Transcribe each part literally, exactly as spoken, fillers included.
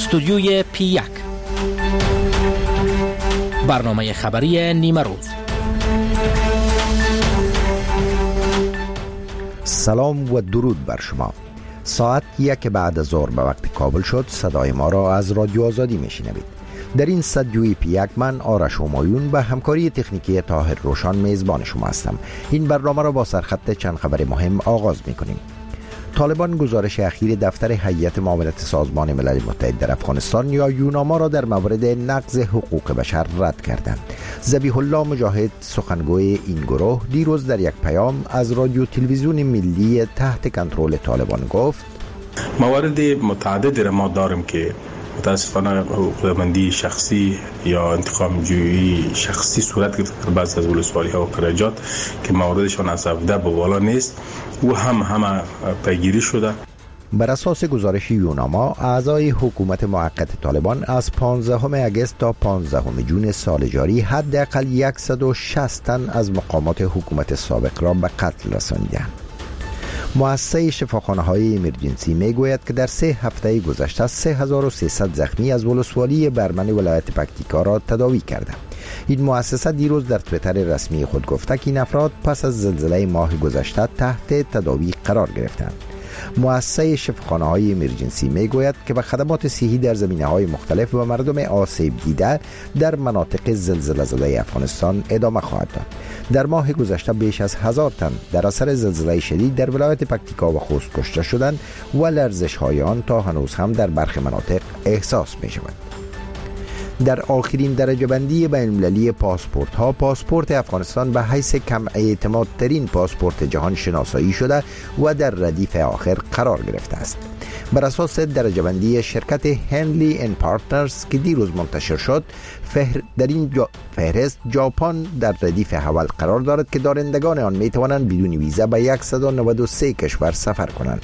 استودیوی پی یک، برنامه خبری نیمه روز. سلام و درود بر شما. ساعت یک بعد از ظهر به وقت کابل شد. صدای ما را از رادیو آزادی میشنوید. در این استودیوی پی یک من آرش همایون به همکاری تکنیکی طاهر روشان میزبان شما هستم. این برنامه را با سرخط چند خبر مهم آغاز میکنیم. طالبان گزارش اخیر دفتر هیئت معاونت سازمان ملل متحد در افغانستان یا یوناما را در مورد نقض حقوق بشر رد کردند. ذبیح الله مجاهد، سخنگوی این گروه، دیروز در یک پیام از رادیو تلویزیون ملی تحت کنترل طالبان گفت: موارد متعددی را ما داریم که متاسفانه حقوقمندی شخصی یا انتقام جویی شخصی صورت گرفته در بعض از ولسوالی ها و قریجات که مواردشان از هفده به بالا نیست و هم همه پیگیری شده. بر اساس گزارش یوناما، اعضای حکومت موقت طالبان از پانزدهم اگست تا پانزدهم ژوئن سال جاری حداقل صد و شصت تن از مقامات حکومت سابق را به قتل رسانیدند. مؤسسه شفاخانه‌های ایمرجنسی میگوید که در سه هفته گذشته سه هزار و سیصد زخمی از ولسوالی برمن ولایت پکتیکا را تداوی کرده. این مؤسسه دیروز در توییتر رسمی خود گفته که این افراد پس از زلزله ماه گذشته تحت تداوی قرار گرفتند. مؤسسه شفاخانه‌های ایمرجنسی میگوید که به خدمات صحی در زمینه‌های مختلف و مردم آسیب دیده در مناطق زلزله زده افغانستان ادامه خواهد داد. در ماه گذشته بیش از هزار تن در اثر زلزله شدید در ولایت پکتیکا و خوست کشته شدند و لرزش‌های آن تا هنوز هم در برخی مناطق احساس می‌شود. در آخرین درجه بندی بین المللی پاسپورت ها، پاسپورت افغانستان به حیث کم اعتماد ترین پاسپورت جهان شناسایی شده و در ردیف آخر قرار گرفته است. بر اساس درجه بندی شرکت هنلی ان پارتنرز که دیروز منتشر شد، فهر در این جا فهرست ژاپن در ردیف اول قرار دارد که دارندگان آن می توانند بدون ویزا به صد و نود و سه کشور سفر کنند.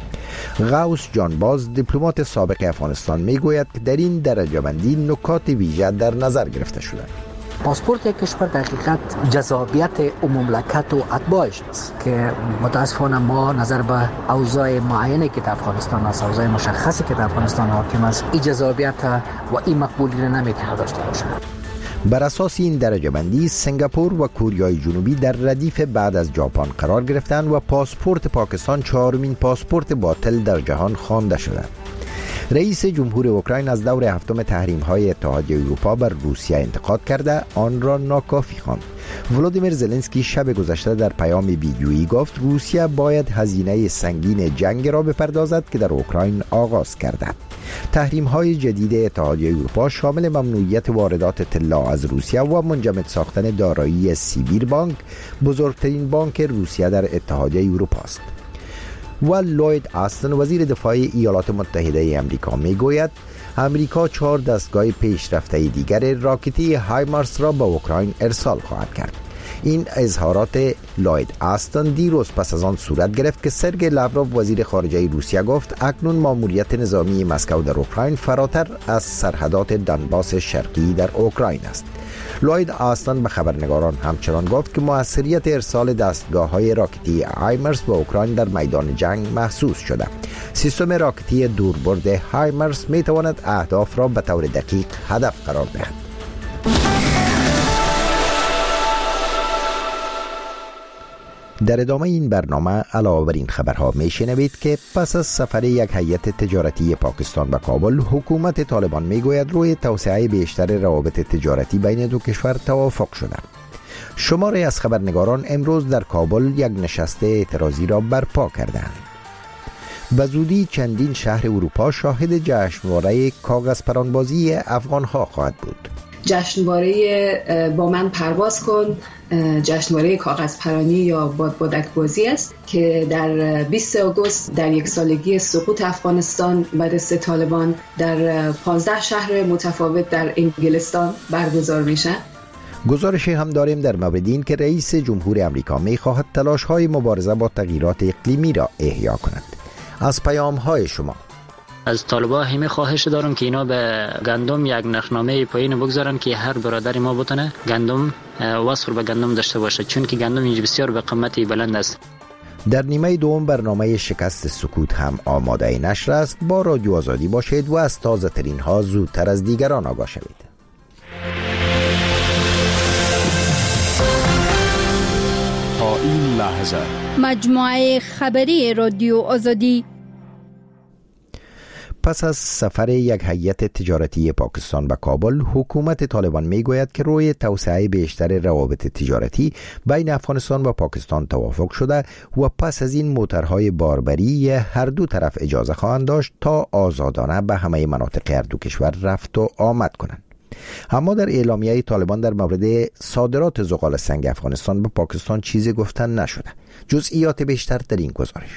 غوث جانباز، دیپلمات سابق افغانستان، میگوید که در این درجه بندی نکات ویژه در نظر گرفته شده. پاسپورت یک کشور در حقیقت جذابیت مملکت و اتباعش است که متاسفانه ما نظر به اوضاع معینی که در افغانستان است، اوضاع مشخصی که در افغانستان حاکم است، این جذابیت و این مقبولی را نمیتونه داشته باشه. بر اساس این درجه بندی، سنگاپور و کوریای جنوبی در ردیف بعد از ژاپن قرار گرفتند و پاسپورت پاکستان چهارمین پاسپورت باطل در جهان خوانده شده. رئیس جمهور اوکراین از دور هفتم تحریم‌های اتحادیه اروپا بر روسیه انتقاد کرده آن را ناکافی خواند. ولودیمیر زلنسکی شب گذشته در پیام ویدیویی گفت روسیه باید هزینه سنگین جنگ را بپردازد که در اوکراین آغاز کرده. تحریم‌های جدید اتحادیه اروپا شامل ممنوعیت واردات طلا از روسیه و منجمد ساختن دارایی سیبیر بانک، بزرگترین بانک روسیه در اتحادیه اروپا است. و لوید آستن، وزیر دفاع ایالات متحده آمریکا، میگوید آمریکا چهار دستگاه پیشرفته دیگر راکتی هایمارس را به اوکراین ارسال خواهد کرد. این اظهارات لوید آستن دیروز پس از آن صورت گرفت که سرگئی لاوروف، وزیر خارجه روسیه، گفت اکنون ماموریت نظامی مسکو در اوکراین فراتر از سرحدات دنباس شرقی در اوکراین است. لوید آستن به خبرنگاران همچنان گفت که موثریت ارسال دستگاه‌های راکتی هایمارس به اوکراین در میدان جنگ محسوس شده. سیستم راکتی دوربرد هایمارس می تواند اهداف را به طور دقیق هدف قرار دهد. در ادامه این برنامه علاوه بر این خبرها میشنوید که پس از سفر یک هیئت تجارتی پاکستان به کابل، حکومت طالبان میگوید روی توسعه بیشتر روابط تجارتی بین دو کشور توافق شده. شماری از خبرنگاران امروز در کابل یک نشست اعتراضی را برپا کردند. به زودی چندین شهر اروپا شاهد جشنواره کاغذ پرانبازی افغان‌ها خواهد بود. جشنواره با من پرواز کن، جشنواره کاغذ پرانی یا بادبادک بازی است که در بیست آگوست در یک سالگی سقوط افغانستان و دست طالبان در پانزده شهر متفاوت در انگلستان برگزار میشه. گزارشی هم داریم در مورد این که رئیس جمهور امریکا میخواهد تلاش‌های مبارزه با تغییرات اقلیمی را احیا کند. از پیام‌های شما از طالبا همه خواهش دارم که اینا به گندم یک نرخنامه پایین بگذارن که هر برادر ما بتونه گندم وصل به گندم داشته باشه، چون که گندم اینجا بسیار به قیمت بلند است. در نیمه دوم برنامه شکست سکوت هم آماده نشر است. با رادیو آزادی باشید و از تازه ترین ها زودتر از دیگران آگاه شوید. تا این لحظه مجموعه خبری رادیو آزادی. پس از سفر یک هیئت تجارتی پاکستان به کابل، حکومت طالبان میگوید که روی توسعه بیشتر روابط تجارتی بین افغانستان و پاکستان توافق شده و پس از این موترهای باربری هر دو طرف اجازه خواهند داشت تا آزادانه به همه مناطق هر دو کشور رفت و آمد کنند. اما در اعلامیه طالبان در مورد صادرات زغال سنگ افغانستان به پاکستان چیزی گفتن نشده. جزئیات بیشتر در این گزارش.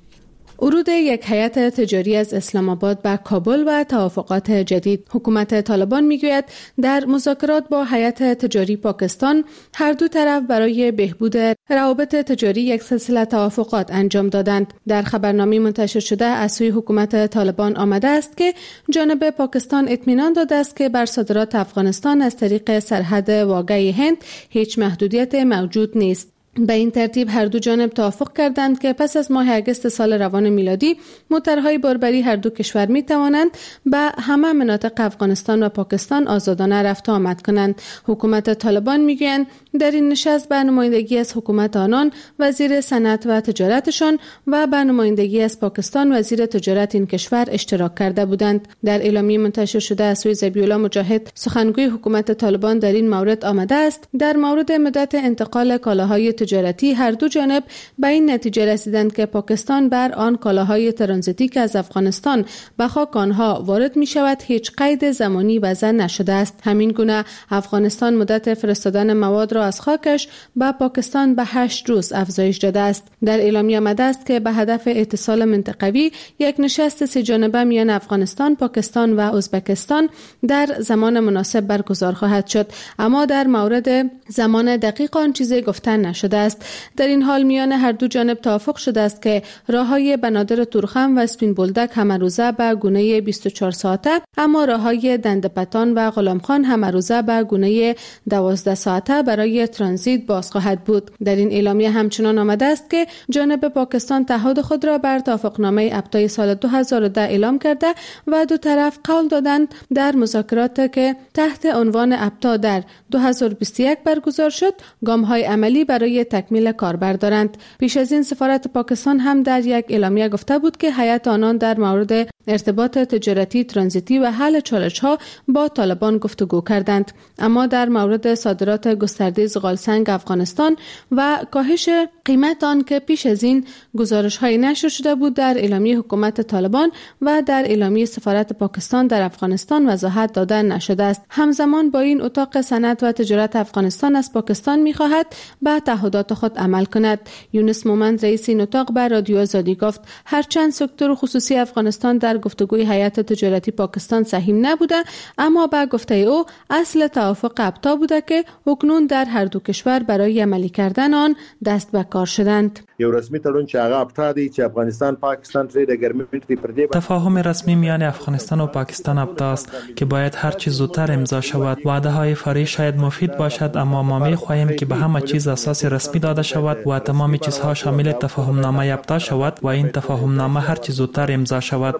ورود یک هیئت تجاری از اسلام آباد به کابل و توافقات جدید. حکومت طالبان میگوید در مذاکرات با هیئت تجاری پاکستان هر دو طرف برای بهبود روابط تجاری یک سلسله توافقات انجام دادند. در خبرنامه منتشر شده از سوی حکومت طالبان آمده است که جانب پاکستان اطمینان داده است که بر صادرات افغانستان از طریق سرحد واقعی هند هیچ محدودیت موجود نیست. به این ترتیب هر دو جانب توافق کردند که پس از ماه اگست سال روان میلادی موترهای باربری هر دو کشور می توانند به همه مناطق افغانستان و پاکستان آزادانه رفت و آمد کنند. حکومت طالبان میگویند در این نشست به نمایندگی از حکومت آنان وزیر صنعت و تجارتشان و به نمایندگی از پاکستان وزیر تجارت این کشور اشتراک کرده بودند. در اعلامیه منتشر شده از سوی ذبیح‌الله مجاهد سخنگوی حکومت طالبان در این مورد آمده است در مورد مدت انتقال کالاهای تجارتی هر دو جانب به این نتیجه رسیدند که پاکستان بر آن کالاهای ترانزیتی که از افغانستان به خاک آنها وارد می شود هیچ قید زمانی وضع نشده است. همین گونه افغانستان مدت فرستادن مواد را از خاکش به پاکستان به هشت روز افزایش داده است. در اعلامیه آمده است که به هدف اتصال منطقوی یک نشست سه جانبه میان افغانستان، پاکستان و ازبکستان در زمان مناسب برگزار خواهد شد، اما در مورد زمان دقیق آن چیزی گفتن نشده است. در این حال میان هر دو جانب توافق شده است که راههای بنادر تورخم و اسپین بولدک همه روزه به گونه بیست و چهار ساعته، اما راههای دندپتان و غلامخان همه روزه به گونه دوازده ساعته برای ترانزیت باز خواهد بود. در این اعلامیه همچنان آمده است که جانب پاکستان تعهد خود را بر توافقنامه ابتای سال دو هزار و ده اعلام کرده و دو طرف قول دادند در مذاکرات که تحت عنوان ابتا در دو هزار و بیست و یک برگزار شد گام‌های عملی برای تکمیل کار بردارند. پیش از این سفارت پاکستان هم در یک اعلامیه گفته بود که هیئت آنان در مورد ارتباط تجارتی ترانزیتی و حل چالش‌ها با طالبان گفتگو کردند، اما در مورد صادرات گسترده زغال سنگ افغانستان و کاهش قیمت آن که پیش از این گزارش‌های نشر شده بود در اعلامیه حکومت طالبان و در اعلامیه سفارت پاکستان در افغانستان وضاحت داده نشده است. همزمان با این اتاق صنعت و تجارت افغانستان از پاکستان می‌خواهد به تعهدات خود عمل کند. یونس مومند رئیس این اتاق به رادیو آزادی گفت هرچند سکتور خصوصی افغانستان در گفتگوی هیئت تجارتی پاکستان سهیم نبوده، اما با گفته او اصل توافق ابتا بوده که اکنون در هر دو کشور برای عملی کردن آن دست به کار شدند. یو رسمي تړون چې هغه ابتا دی چې افغانستان پاکستان ترې د ګرمنټ دی پر دې تفاهم رسمی میان افغانستان و پاکستان ابتا است که باید هر چیز زودتر امضا شود. وعده های فاری شاید مفید باشد، اما ما می‌خواهیم که به همه چیز اساس رسمی داده شود و تمام چیزها شامل تفاهم نامه ابتا شود و این تفاهم نامه هر چیز زودتر امضا شود.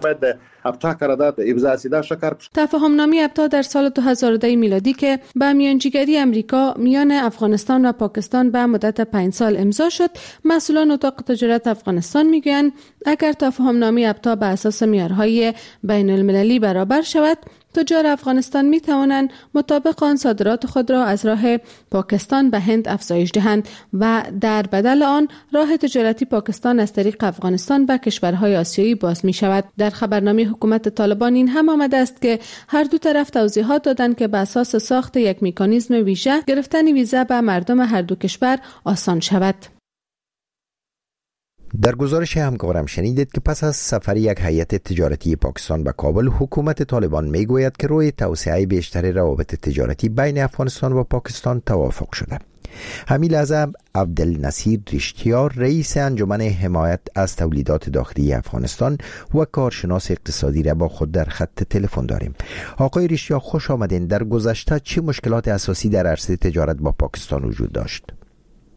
تفاهم نامه ابتا در سال دو هزار و ده میلادی که با میانجیگری امریکا میان افغانستان و پاکستان به مدت پنج سال امضا شد، مسئولان اتاق تجارت افغانستان میگویند اگر تفاهم نامه ابتا به اساس معیارهای بین المللی برابر شود، تجار افغانستان می توانند مطابق آن صادرات خود را از راه پاکستان به هند افزایش دهند و در بدل آن راه تجارتی پاکستان از طریق افغانستان به کشورهای آسیایی باز می شود. در خبرنامه حکومت طالبان این هم آمده است که هر دو طرف توضیحات دادند که به اساس ساخت یک مکانیزم ویژه گرفتن ویزا به مردم هر دو کشور آسان شود. در گزارش همکارم شنیدید که پس از سفر یک هیئت تجارتی پاکستان به کابل، حکومت طالبان میگوید که روی توسعه بیشتر روابط تجارتی بین افغانستان و پاکستان توافق شده. همین لحظه عبدالنصیر رشتیار رئیس انجمن حمایت از تولیدات داخلی افغانستان و کارشناس اقتصادی را با خود در خط تلفن داریم. آقای رشتیار خوش آمدین. در گذشته چه مشکلات اساسی در عرصه تجارت با پاکستان وجود داشت؟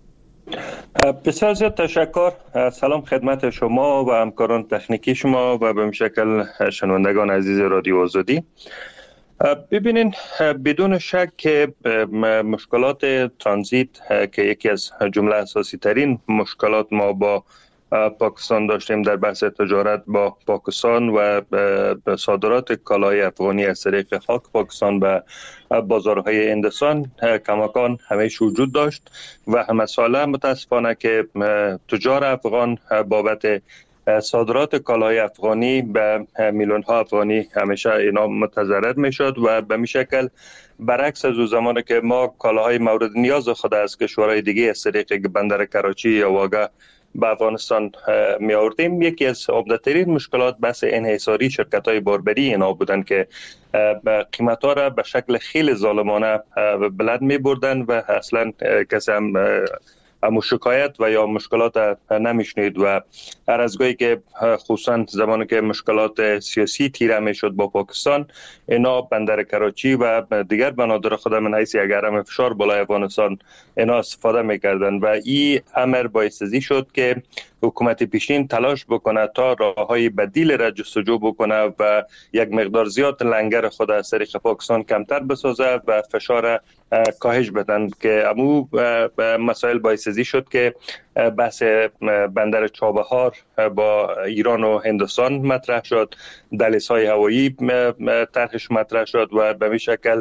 بسیار زیاد تشکر. سلام خدمت شما و همکاران تکنیکی شما و به شکل شنوندگان عزیز رادیو آزادی. ببینین بدون شک که مشکلات ترانزیت که یکی از جمله اساسی ترین مشکلات ما با پاکستان داشتیم در بحث تجارت با پاکستان و صادرات کالای افغانی از طریق خاک پاکستان به بازارهای هندوستان کماکان همیشه وجود داشت و مسئله متاسفانه که تجار افغان بابت صادرات کالای افغانی به میلیون ها افغانی همیشه اینا متضرر میشد و به می شکل برعکس از زمانی که ما کالاهای مورد نیاز خود از کشورهای دیگه از طریق بندر کراچی یا واگه به افغانستان می آوردیم، یکی از عمده‌ترین مشکلات بحث انحصاری شرکت‌های باربری اینا بودن که قیمت‌ها را به شکل خیلی ظالمانه بلند می بردن و اصلا کسی هم اما شکایت و یا مشکلات نمیشنید و هر از گاهی که خصوصا زمانی که مشکلات سیاسی تیره میشد با پاکستان، اینا بندر کراچی و دیگر بنادر خود من حیث یک حرم فشار بالای افغانستان اینا استفاده میکردن و این امر باعث شد که حکومت پیشین تلاش بکنه تا راههای بدیل را جستجو بکنه و یک مقدار زیاد لنگر خود از طریق پاکستان کمتر بسازه و فشار کاهش بدن که امو مسائل باعث شد که بحث بندر چابهار با ایران و هندوستان مطرح شد، دهلیزهای هوایی طرحش مطرح شد و به این شکل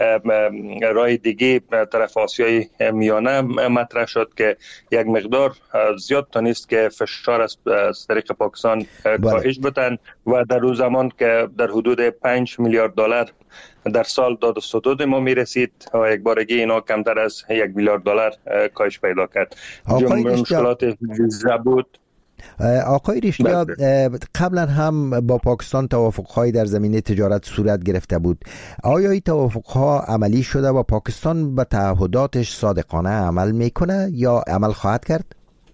راه دیگه طرف آسیای میانه مطرح شد که یک مقدار زیاد تانست که فشار از طریق پاکستان کاهش بدن و در روز زمان که در حدود پنج میلیارد دلار در سال داد و ستود ما میرسید و یک بارگی اینا کمتر از یک میلیارد دلار کاهش پیدا کرد. مشکلات ویزا بود. آقای ریشتیا، قبلا هم با پاکستان توافق‌هایی در زمینه تجارت صورت گرفته بود. آیا این توافق‌ها عملی شده و پاکستان به تعهداتش صادقانه عمل میکنه یا عمل خواهد کرد؟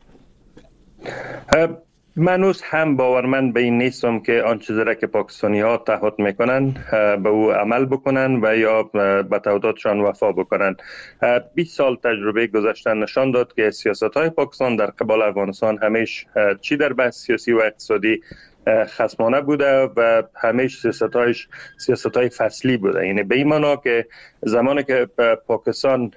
منوز هم باورمند به این نیستم که آن چیزی را که پاکستانی ها تعهد میکنن به او عمل بکنن و یا به تعهداتشان وفا بکنن. بیست سال تجربه گذشته نشان داد که سیاست های پاکستان در قبال افغانستان همیشه چی در بحث سیاسی و اقتصادی خصمانه بوده و همیشه سیاستایش سیاستای فصلی بوده. یعنی به این معنا که زمانی که پاکستان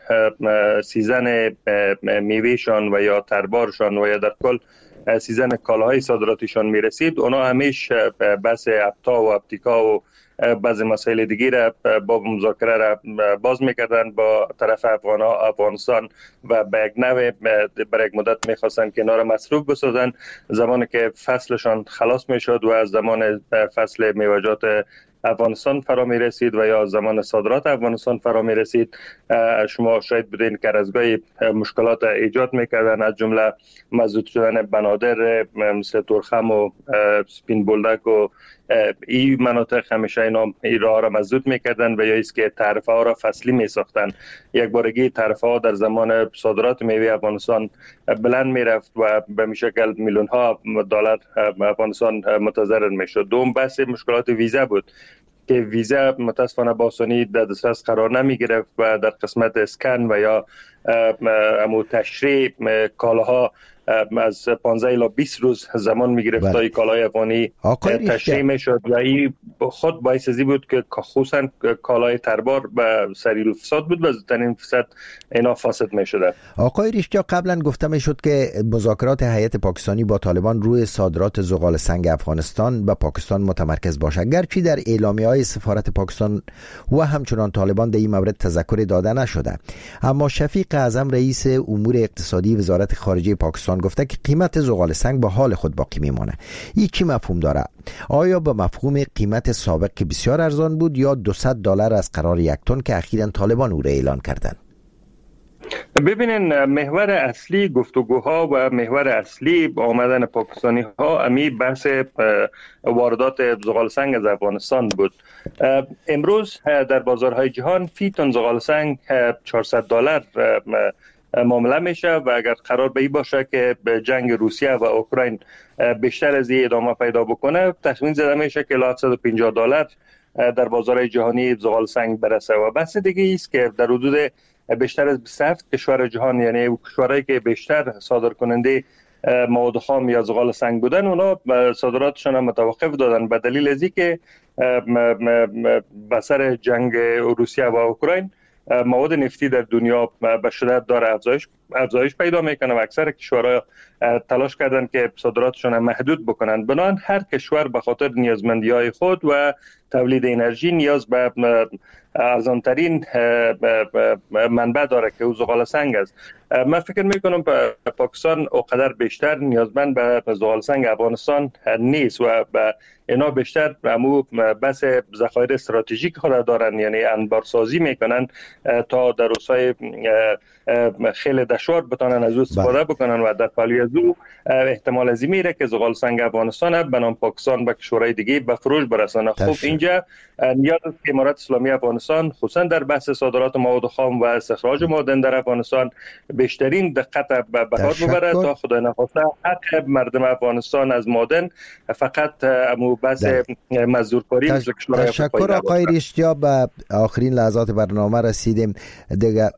سیزن میوهشان و یا تربارشان و یا در کل سیزن کالاهای صادراتیشان میرسید، اونا همیشه بحث ابتا و ابتیکا و بعضی مسائل دیگه را با مذاکره را باز میکردن با طرف افغان افغانستان و به یک نوع برای یک مدت میخواستن که اینا را مصروف بسازن. زمانی که فصلشان خلاص میشد و از زمان فصل میوه‌جات افغانستان فرا می رسید و یا زمان صادرات افغانستان فرا می رسید، شما شاید بدین که از گاهی مشکلات ایجاد میکردن، از جمله مزدود شدن بنادر مثل تورخم و سپین بولدک و این مناطق همیشه اینا این راه را مزدود میکردن و یا ایست که تعرفه ها را فصلی میساختن. یک بارگی تعرفه ها در زمان صادرات میوه افغانستان بلند میرفت و به می شکل میلیون ها دلار افغانستان متضرر میشد. دوم بحث مشکلات ویزا بود که ویزا متاسفانه با آسانی در دسترس قرار نمی گرفت و در قسمت اسکن و یا امو تشریح کالاها از پانزده الی بیست روز زمان میگرفت تا این کالای افغانی تشریح میشد و این خود باعث ازی بود که خصوصا کالای تربار به سریع الفساد بود و زودترین فساد اینا فاسد میشده. آقای ریشتیا، قبلا گفته میشد که مذاکرات هیئت پاکستانی با طالبان روی صادرات زغال سنگ افغانستان به پاکستان متمرکز باشه، گرچه در اعلامیه‌های سفارت پاکستان و همچنان طالبان در این مورد تذکر داده نشده، اما شفیق اعظم رئیس امور اقتصادی وزارت خارجه پاکستان گفته که قیمت زغال سنگ به حال خود باقی میمونه. این چی مفهوم داره؟ آیا به مفهوم قیمت سابق که بسیار ارزان بود یا دویست دلار از قرار یک تن که اخیراً طالبان او را اعلان کردن؟ ببینین، محور اصلی گفتگوها و محور اصلی آمدن پاکستانی ها امی بحث واردات زغال سنگ از افغانستان بود. امروز در بازارهای جهان فی تن زغال سنگ چهارصد دلار معامله میشه و اگر قرار به این باشه که به جنگ روسیه و اوکراین بیشتر از این ادامه پیدا بکنه، تخمین زده میشه که هفتصد و پنجاه دلار در بازار جهانی زغال سنگ برسه. و بحث دیگه است که در حدود بیشتر از بیست و هفت کشور جهان، یعنی کشورهایی که بیشتر صادر کننده مواد خام یا زغال سنگ بودن، اونا صادراتشون هم متوقف دادن به دلیل از اینکه به سر جنگ روسیه و اوکراین مواد نفتی در دنیا به شدت داره افزایش افزایش پیدا میکنه و اکثر کشورها تلاش کردن که صادراتشون محدود بکنن. بنابراین هر کشور به خاطر نیازمندی‌های خود و تولید انرژی نیاز به ارزانترین منبع داره که او زغال سنگ است. من فکر میکنم پاکستان اوقدر بیشتر نیازمند به زغال سنگ افغانستان نیست و به اینا بیشتر امو بس ذخایر استراتژیک خود دارن، یعنی انبارسازی میکنن تا در روزهای خیلی دشوار بتونن از او استفاده بکنن و در پهلوی از او احتمال ازی میره که زغال سنگ افغانستان به نام پاکستان به کشورهای دیگه به فروش برسانه. خب اینجا نیاز است که امارات اسلامی افغانستان خصوصا در بحث صادرات مواد خام و استخراج معادن در افغانستان بیشترین دقت به کار ببره تا خدای نخواسته حق مردم افغانستان از معادن فقط امو بحث مزدورکاری تش... تشکر آقای ریشتیا. به آخرین لحظات برنامه رسیدیم دیگه.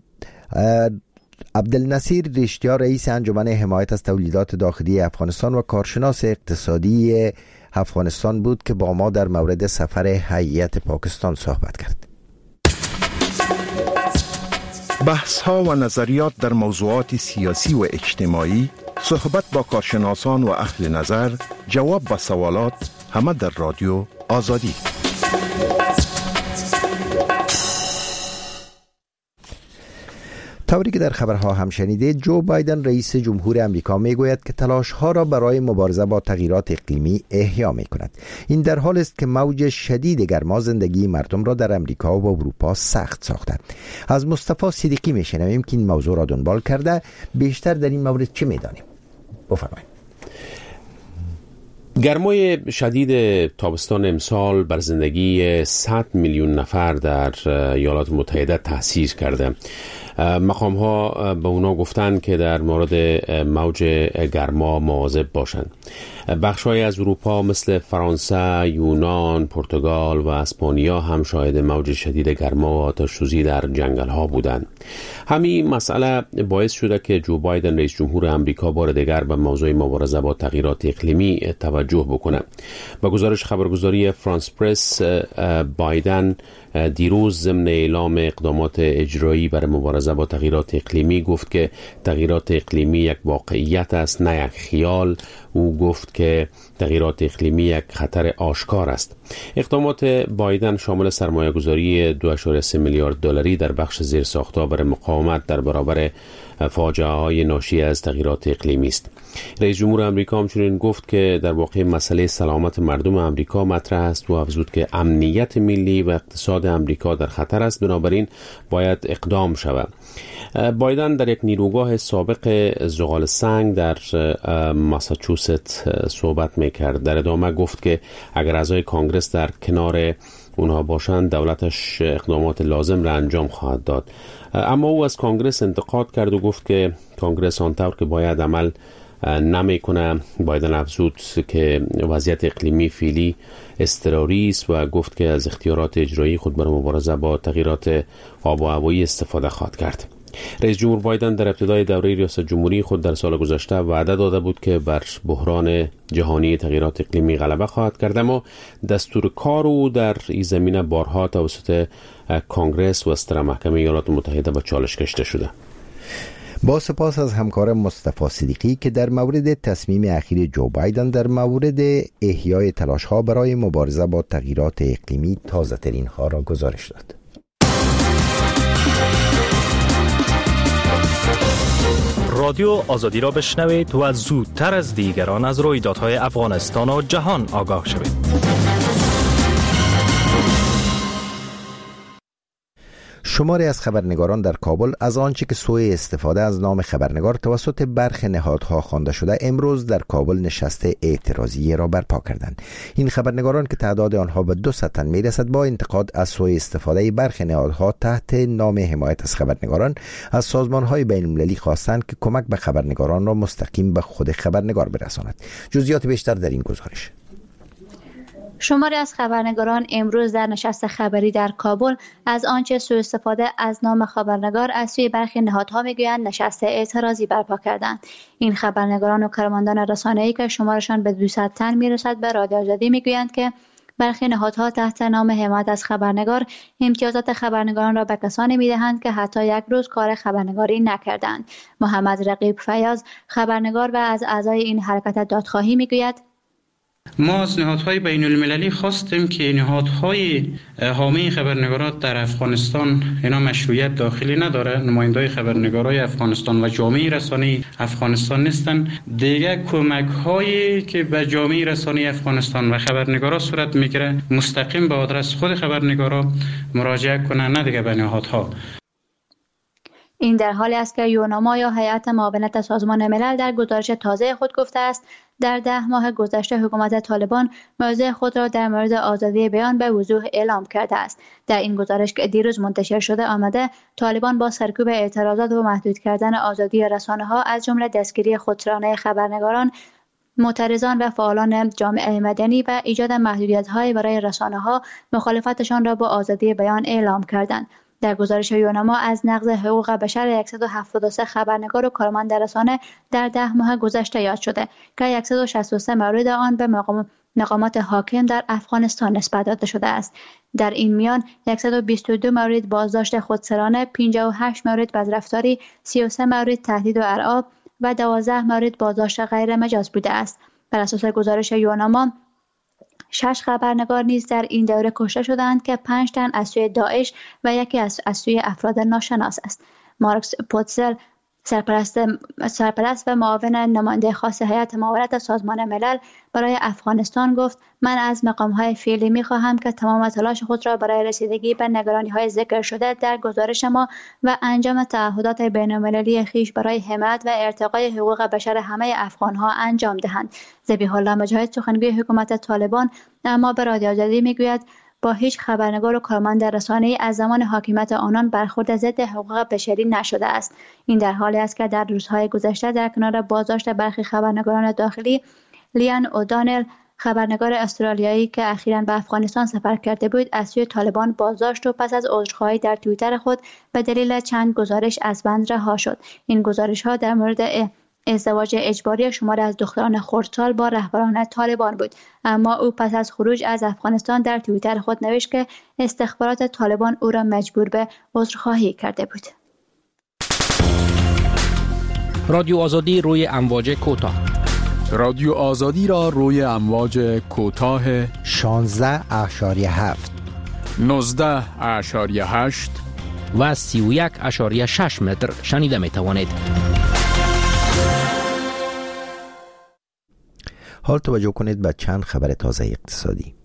عبدالنصیر ریشتیا رئیس انجمن حمایت از تولیدات داخلی افغانستان و کارشناس اقتصادی افغانستان بود که با ما در مورد سفر هیئت پاکستان صحبت کرد. بحث ها و نظریات در موضوعات سیاسی و اجتماعی، صحبت با کارشناسان و اهل نظر، جواب به سوالات، همه در رادیو آزادی. طوری که در خبرها هم شنیده، جو بایدن رئیس جمهور امریکا میگوید که تلاش‌ها را برای مبارزه با تغییرات اقلیمی احیا می‌کند. این در حال است که موج شدید گرما زندگی مردم را در امریکا و اروپا سخت ساخته. از مصطفی صدیقی میشنویم که این موضوع را دنبال کرده. بیشتر در این مورد چه می‌دانیم؟ بفرمایید. گرمای شدید تابستان امسال بر زندگی صد میلیون نفر در ایالات متحده تاثیر کرده. مقام ها به اونا گفتن که در مورد موج گرما مواظب باشند. بخش‌های از اروپا مثل فرانسه، یونان، پرتغال و اسپانیا هم شاهد موج شدید گرما و آتش‌سوزی در جنگل‌ها بودند. همین مسئله باعث شده که جو بایدن رئیس جمهور امریکا بار دیگر به موضوع مبارزه با تغییرات اقلیمی توجه بکنه. با گزارش خبرگزاری فرانس پرس، بایدن دیروز ضمن اعلام اقدامات اجرایی برای مبارزه با تغییرات اقلیمی گفت که تغییرات اقلیمی یک واقعیت است، نه یک خیال. او گفت که تغییرات اقلیمی یک خطر آشکار است. اقدامات بایدن شامل سرمایه‌گذاری دو ممیز سه میلیارد دلاری در بخش زیرساخت‌ها برای مقاومت در برابر فاجعه‌های ناشی از تغییرات اقلیمی است. رئیس جمهور آمریکا همچنین گفت که در واقع مسئله سلامت مردم آمریکا مطرح است و افزود که امنیت ملی و اقتصاد آمریکا در خطر است، بنابراین باید اقدام شود. بایدن در یک نیروگاه سابق زغال سنگ در ماساچوست صحبت میکرد. در ادامه گفت که اگر اعضای کانگرس در کنار اونها باشند دولتش اقدامات لازم را انجام خواهد داد. اما او از کانگرس انتقاد کرد و گفت که کانگرس آنطور که باید عمل نمی کنه. بایدن افزود که وضعیت اقلیمی فعلی اضطراری است و گفت که از اختیارات اجرایی خود برای مبارزه با تغییرات آب و هوایی استفاده خواهد کرد. رئیس جمهور بایدن در ابتدای دوره ریاست جمهوری خود در سال گذشته وعده داده بود که بر بحران جهانی تغییرات اقلیمی غلبه خواهد کرد، اما دستور کار او در این زمینه بارها توسط کانگرس و ستر محکمه ایالات متحده به چالش کشیده شده. با سپاس از همکار مصطفی صدیقی که در مورد تصمیم اخیر جو بایدن در مورد احیای تلاش‌ها برای مبارزه با تغییرات اقلیمی تازه ترین ها را گزارش داد. رادیو آزادی را بشنوید و زودتر از دیگران از رویدادهای افغانستان و جهان آگاه شوید. شماری از خبرنگاران در کابل از آنچه که سوء استفاده از نام خبرنگار توسط برخی نهادها خوانده شده امروز در کابل نشست اعتراضی را برپا کردند. این خبرنگاران که تعداد آنها به دو صد تن میرسد با انتقاد از سوء استفاده برخی نهادها تحت نام حمایت از خبرنگاران از سازمان‌های بین‌المللی خواستند که کمک به خبرنگاران را مستقیم به خود خبرنگار برساند. جزئیات بیشتر در این گزارش. شماری از خبرنگاران امروز در نشست خبری در کابل از آنچه سوء استفاده از نام خبرنگار از سوی برخی نهادها میگویند نشست اعتراضی برپا کردند. این خبرنگاران و کارمندان رسانه‌ای که شمارشان به دویست تن میرسد به رادیو آزادی میگویند که برخی نهادها تحت نام حمایت از خبرنگار امتیازات خبرنگاران را به کسانی میدهند که حتی یک روز کار خبرنگاری نکردند. محمد رقیب فیاض خبرنگار و از اعضای این حرکت دادخواهی میگوید ما از نهادهای بین المللی خواستیم که نهادهای حامی خبرنگارات در افغانستان اینا مشروعیت داخلی نداره، نمایندای خبرنگارای افغانستان و جامعه رسانه‌ای افغانستان نیستن، دیگه کمک هایی که به جامعه رسانه‌ای افغانستان و خبرنگارا صورت میگیره مستقیم به آدرس خود خبرنگارا مراجعه کنن، نه دیگه به نهادها. این در حالی است که یوناما یا هیئت معاونت سازمان ملل در گزارش تازه خود گفته است در ده ماه گذشته حکومت طالبان موضع خود را در مورد آزادی بیان به وضوح اعلام کرده است. در این گزارش که دیروز منتشر شده آمده طالبان با سرکوب اعتراضات و محدود کردن آزادی رسانه‌ها از جمله دستگیری خودسرانه خبرنگاران، معترضان و فعالان جامعه مدنی و ایجاد محدودیت‌های برای رسانه‌ها مخالفتشان را با آزادی بیان اعلام کردند. در گزارش یوناما از نقض حقوق بشر صد و هفتاد و سه خبرنگار و کارمند رسانه در ده ماه گذشته یاد شده که صد و شصت و سه مورد آن به مقامات حاکم در افغانستان نسبت داده شده است. در این میان صد و بیست و دو مورد بازداشت خودسرانه، پنجاه و هشت مورد بدرفتاری، سی و سه مورد تهدید و ارعاب و دوازده مورد بازداشت غیر مجاز بوده است. بر اساس گزارش یوناما شش خبرنگار نیز در این دوره کشته شدند که پنج تن از سوی داعش و یکی از از سوی افراد ناشناس است. مارکس پوتزل سرپرست سرپرست و معاون نماینده خاص هیئت معاونت سازمان ملل برای افغانستان گفت من از مقام‌های فعلی می‌خواهم که تمام تلاش خود را برای رسیدگی به نگرانی‌های ذکر شده در گزارش ما و انجام تعهدات بین‌المللی خویش برای حمایت و ارتقای حقوق بشر همه افغان‌ها انجام دهند. ذبیح الله مجاهد سخنگوی حکومت طالبان اما به رادیو آزادی می‌گوید با هیچ خبرنگار و کارمند رسانه‌ای از زمان حاکمیت آنان برخورد ضد حقوق بشری نشده است. این در حالی است که در روزهای گذشته در کنار بازداشت برخی خبرنگاران داخلی، لیان اودانل خبرنگار استرالیایی که اخیراً به افغانستان سفر کرده بود از سوی طالبان بازداشت و پس از عذرخواهی در توییتر خود به دلیل چند گزارش از بند رها شد. این گزارش‌ها در مورد ازدواج اجباری شماری از دختران خردسال با رهبران طالبان بود، اما او پس از خروج از افغانستان در توییتر خود نوشت که استخبارات طالبان او را مجبور به عذرخواهی کرده بود. رادیو آزادی روی امواج کوتاه. رادیو آزادی را روی امواج کوتاه شانزده اشاری هفت، نوزده اشاری هشت و سی و یک اشاری شش متر شنیده می توانید. حال توجه کنید به چند خبر تازه اقتصادی.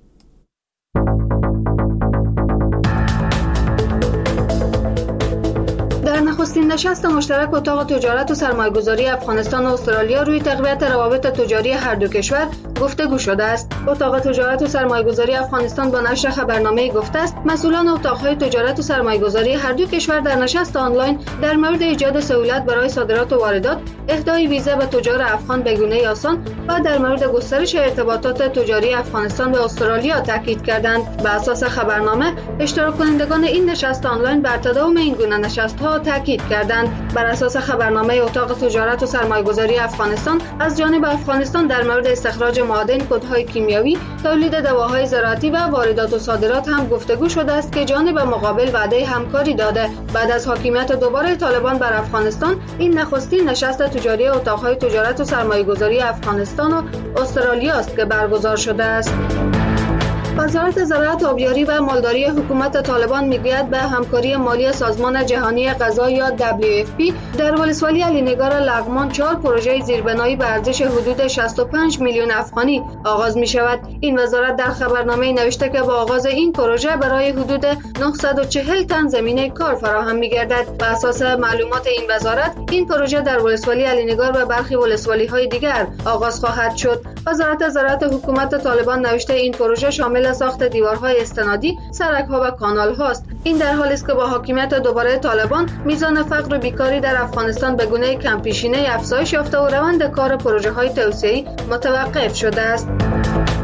نخستین نشست مشترک اتاق تجارت و سرمایه‌گذاری افغانستان و استرالیا روی تقویت روابط تجاری هر دو کشور گفتگو شده است. اتاق تجارت و سرمایه‌گذاری افغانستان با نشر خبرنامه‌ای گفته است مسئولان اتاق‌های تجارت و سرمایه‌گذاری هر دو کشور در نشست آنلاین در مورد ایجاد سهولت برای صادرات و واردات، اهدای ویزا به تجار افغان به گونه‌ای آسان و در مورد گسترش ارتباطات تجاری افغانستان به استرالیا تاکید کردند. بر اساس خبرنامه، اشتراک کنندگان این نشست آنلاین بر تداوم این گونه نشست‌ها تاکید کردند. بر اساس خبرنامه اتاق تجارت و سرمایه‌گذاری افغانستان از جانب افغانستان در مورد استخراج معادن، کودهای کیمیاوی، تولید دواهای زراعتی و واردات و صادرات هم گفتگو شده است که جانب مقابل وعده همکاری داده. بعد از حاکمیت دوباره طالبان بر افغانستان، این نخستین نشست تجاری اتاق‌های تجارت و سرمایه‌گذاری افغانستان و استرالیا است که برگزار شده است. وزارت زراعت، آبیاری و مالداری حکومت طالبان میگوید به همکاری مالی سازمان جهانی غذا یا دبلیو اف پی در ولسوالی علی نگار لغمان چهار پروژه زیربنایی به ارزش حدود شصت و پنج میلیون افغانی آغاز می شود. این وزارت در خبرنامه نوشته که با آغاز این پروژه برای حدود نهصد و چهل تن زمینه کار فراهم می گردد. بر اساس معلومات این وزارت، این پروژه در ولسوالی علی نگار و برخی ولسوالی های دیگر آغاز خواهد شد. وزارت زراعت حکومت طالبان نوشته این پروژه شامل ساخت دیوارهای استنادی، سرک‌ها و کانال‌ها است. این در حالی است که با حاکمیت دوباره طالبان میزان فقر و بیکاری در افغانستان به گونه کم پیشینه افزایش یافته و روند کار پروژه‌های توسعه‌ای متوقف شده است.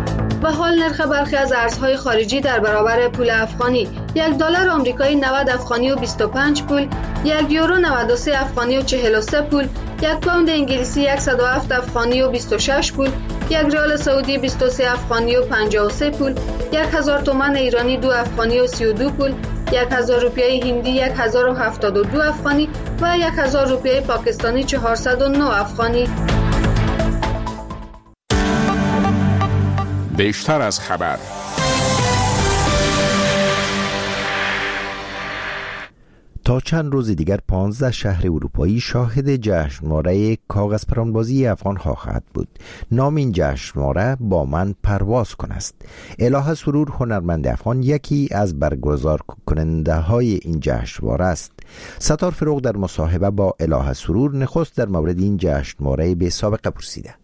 به حال نرخ برخی از ارزهای خارجی در برابر پول افغانی: یک دلار آمریکایی نود افغانی و بیست و پنج پول، یک یورو نود و سه افغانی و چهل و سه پول، یک پوند انگلیسی صد و هفت افغانی و بیست و شش پول، یک ریال سعودی بیست و سه افغانی و پنجاه و سه پول، یک هزار تومان ایرانی دو افغانی و سی و دو پول، یک هزار روپیه هندی یک هزار و هفتاد و دو افغانی و یک هزار روپیه پاکستانی چهارصد و نه افغانی. بیشتر از خبر. تا چند روز دیگر پانزده شهر اروپایی شاهد جشنواره کاغذ پرانبازی افغان خواهد بود. نام این جشنواره با من پرواز کن است. الهه سرور هنرمند افغان یکی از برگزار کننده های این جشنواره است. ستار فروغ در مصاحبه با الهه سرور نخست در مورد این جشنواره به سابقه پرسیده.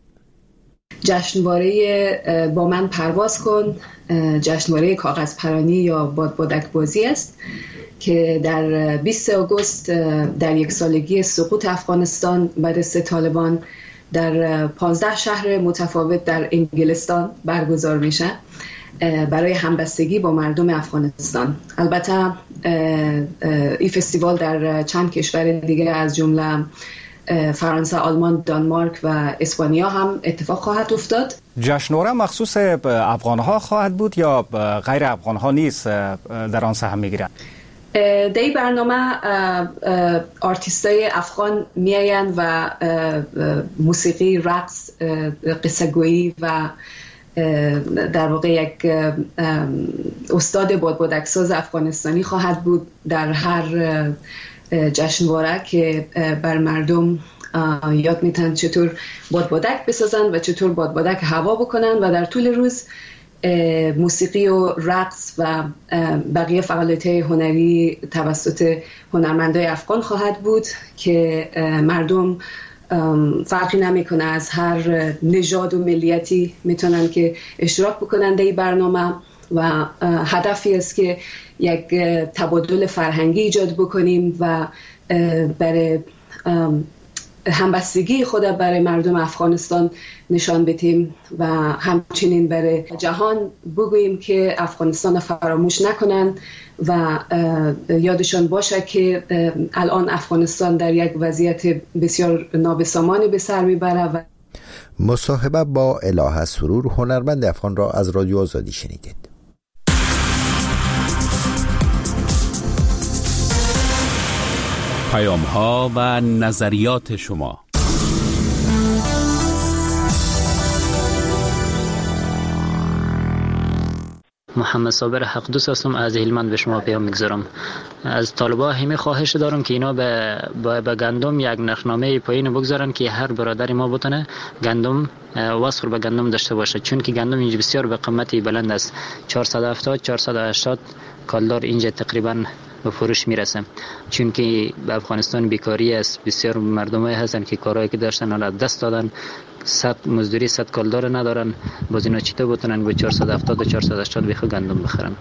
جشنواره با من پرواز کن جشنواره کاغذ پرانی یا باد بادک بازی است که در بیست آگوست در یک سالگی سقوط افغانستان به دست طالبان در پانزده شهر متفاوت در انگلستان برگزار میشه برای همبستگی با مردم افغانستان. البته این فستیوال در چند کشور دیگه از جمله فرانسه، آلمان، دانمارک و اسپانیا هم اتفاق خواهد افتاد. جشنواره مخصوص افغان‌ها خواهد بود یا غیر افغان‌ها نیز در آن سهم می‌گیرند؟ در این برنامه آرتیستای افغان میاین و موسیقی، رقص، قصه‌گویی و در واقع یک استاد بادبادکساز افغانستانی خواهد بود در هر جشنواره که بر مردم یاد میتن چطور بادبادک بسازن و چطور بادبادک هوا بکنن و در طول روز موسیقی و رقص و بقیه فعالیت‌های هنری توسط هنرمندای افغان خواهد بود که مردم فرقی نمیکنه از هر نژاد و ملیتی میتونن که اشتراک بکنن در این برنامه و هدفی است که یک تبادل فرهنگی ایجاد بکنیم و برای همبستگی خود برای مردم افغانستان نشان بدیم و همچنین برای جهان بگوییم که افغانستان فراموش نکنن و یادشان باشه که الان افغانستان در یک وضعیت بسیار نابسامانی به سر میبره. و مصاحبه با الهه سرور هنرمند افغان را از رادیو آزادی شنیدید. پیام ها و نظریات شما. محمد صابر حق دوست هستم، از هلمند به شما پیام میگذارم. از طالبا همه خواهش دارم که اینا به به, به گندم یک نرخنامه پایین بگذارن که هر برادر ما بتونه گندم وصل به گندم داشته باشه، چون که گندم اینجا بسیار به قیمتی بلند است. چهارصد و هفتاد چهارصد و هشتاد کالدار اینجا تقریبا به فروش میرسه، چون که به افغانستان بیکاری است. بسیار مردمایی هستن که کارهایی که داشتن حالا دست دادن، صد مزدوری صد کالدار ندارن، باز اینا چطور بتونن به چهارصد و هفتاد و چهارصد و هشتاد بیخو گندم بخرن.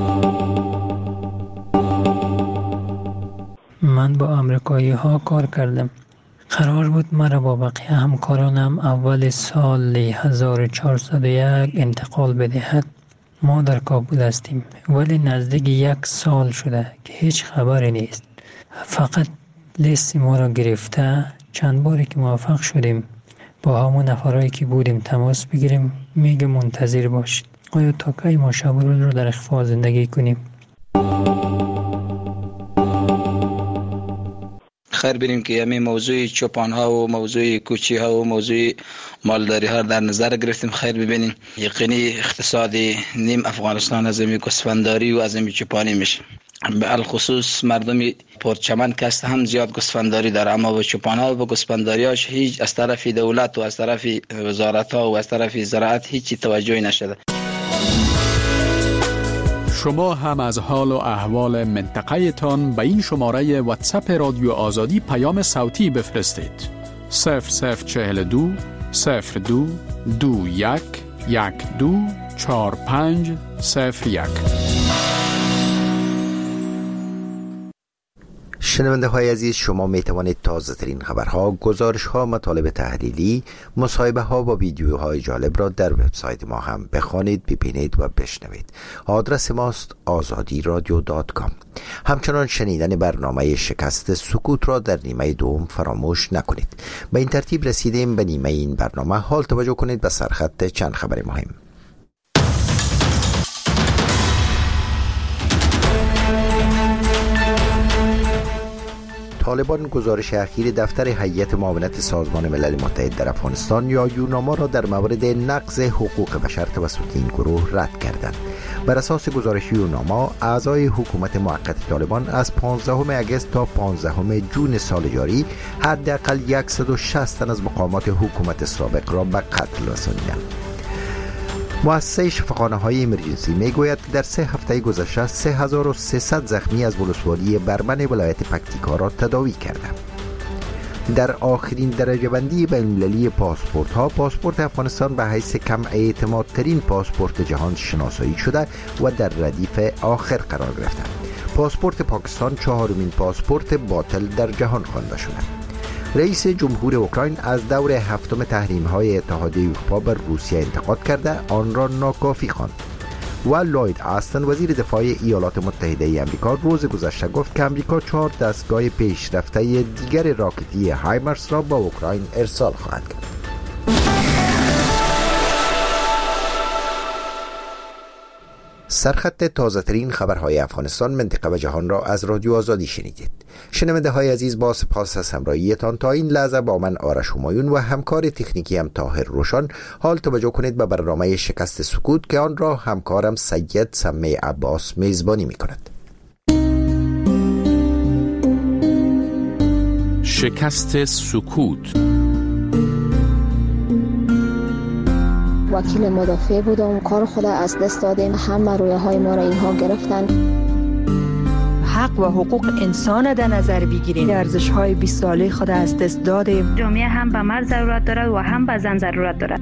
من با امریکایی ها کار کردم. قرار بود مرا با بقیه همکارانم اول سال هزار و چهارصد و یک انتقال بدهد. ما در کابل هستیم ولی نزدیک یک سال شده که هیچ خبری نیست. فقط لیست ما را گرفته. چند باری که موفق شدیم با همون نفرایی که بودیم تماس بگیریم، میگه منتظر باشید. آیا تا کی ما شب و روز رو در اخفا زندگی کنیم؟ خیر بینیم که همین موضوع چوپان ها و موضوع کوچی ها و موضوع مالداری ها در نظر گرفتیم. خیر ببینیم یقینی اقتصادی نیم افغانستان از این گوسفنداری و از این چوپانی میشه. به الخصوص مردم پرچمن که است هم زیاد گوسفنداری داره، اما به چوپان ها و به گوسفنداری هاش هیچ از طرف دولت و از طرف وزارت ها و از طرف زراعت هیچی توجهی نشده. شما هم از حال و احوال منطقه تان به این شماره واتساپ رادیو آزادی پیام صوتی بفرستید. صفر صفر چهل و دو صفر دو دو یک یک دو چهار پنج صفر یک. شنونده های عزیز، شما می توانید تازه ترین خبرها، گزارش ها، مطالب تحلیلی، مصاحبه ها و ویدیوهای جالب را در وبسایت ما هم بخوانید، ببینید و بشنوید. آدرس ماست آزادی رادیو دات کام. همچنان شنیدن برنامه شکست سکوت را در نیمه دوم فراموش نکنید. به این ترتیب رسیدیم به نیمه این برنامه. حال توجه کنید به سرخط چند خبر مهم. طالبان گزارش اخیر دفتر هیئت معاونت سازمان ملل متحد در افغانستان یا یوناما را در مورد نقض حقوق بشر توسط این گروه رد کردند. بر اساس گزارش یوناما، اعضای حکومت موقت طالبان از پانزدهم اگست تا پانزدهم ژوئن سال جاری حداقل صد و شصت تن از مقامات حکومت سابق را به قتل رساندند. مؤسسه شفاخانه‌های ایمرجنسی میگوید که در سه هفته گذشته سه هزار و سیصد زخمی از ولسوالی برمن ولایت پکتیکا را تداوی کرده. در آخرین درجه بندی بین‌المللی پاسپورت ها، پاسپورت افغانستان به حیث کم اعتمادترین پاسپورت جهان شناسایی شده و در ردیف آخر قرار گرفته. پاسپورت پاکستان چهارمین پاسپورت باطل در جهان خوانده شده. رئیس جمهور اوکراین از دور هفتم تحریم‌های اتحادیه اروپا بر روسیه انتقاد کرده آن را ناکافی خواند. و لوید آستن وزیر دفاع ایالات متحده ای آمریکا روز گذشته گفت که آمریکا چهار دستگاه پیشرفته دیگر راکتی هایمارس را به اوکراین ارسال خواهد کرد. سرخط تازه ترین خبرهای افغانستان، منطقه و جهان را از رادیو آزادی شنیدید. شنونده های عزیز، با سپاس از همراهیتان تا این لحظه با من آرش همایون و همکار تکنیکی هم طاهر روشن. حال توجه کنید به برنامه شکست سکوت که آن را همکارم سید سمی عباس میزبانی می کند. شکست سکوت. وکیل مدافع بودم، کار خود از دست دادیم، همه رویه های ما را اینها گرفتن. حق و حقوق انسان در نظر بگیریم، ارزش های بیست ساله خود از دست دادیم. جامعه هم به مرد ضرورت دارد و هم به زن ضرورت دارد.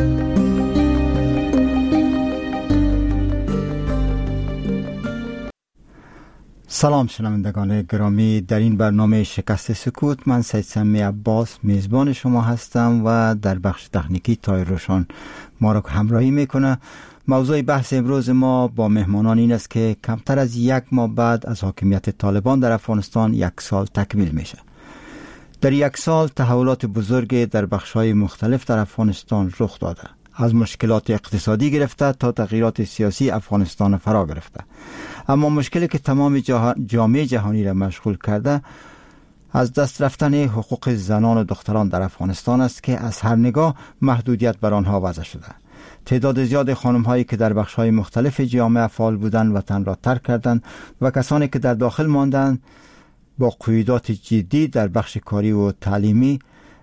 سلام شنوندگان گرامی، در این برنامه شکست سکوت من سید سمی عباس میزبان شما هستم و در بخش تکنیکی طاهر روشن ما را همراهی میکنه. موضوع بحث امروز ما با مهمانان این است که کمتر از یک ماه بعد از حاکمیت طالبان در افغانستان یک سال تکمیل میشه. در یک سال تحولات بزرگ در بخش‌های مختلف در افغانستان رخ داده. از مشکلات اقتصادی گرفته تا تغییرات سیاسی افغانستان فرا گرفته. اما مشکلی که تمام جامعه جهانی را مشغول کرده از دست رفتن حقوق زنان و دختران در افغانستان است که از هر نگاه محدودیت بر آنها وضع شده. تعداد زیاد خانم هایی که در بخش های مختلف جامعه فعال بودند وطن را ترک کردند و کسانی که در داخل ماندند با قیودات جدی در بخش کاری و تعلیمی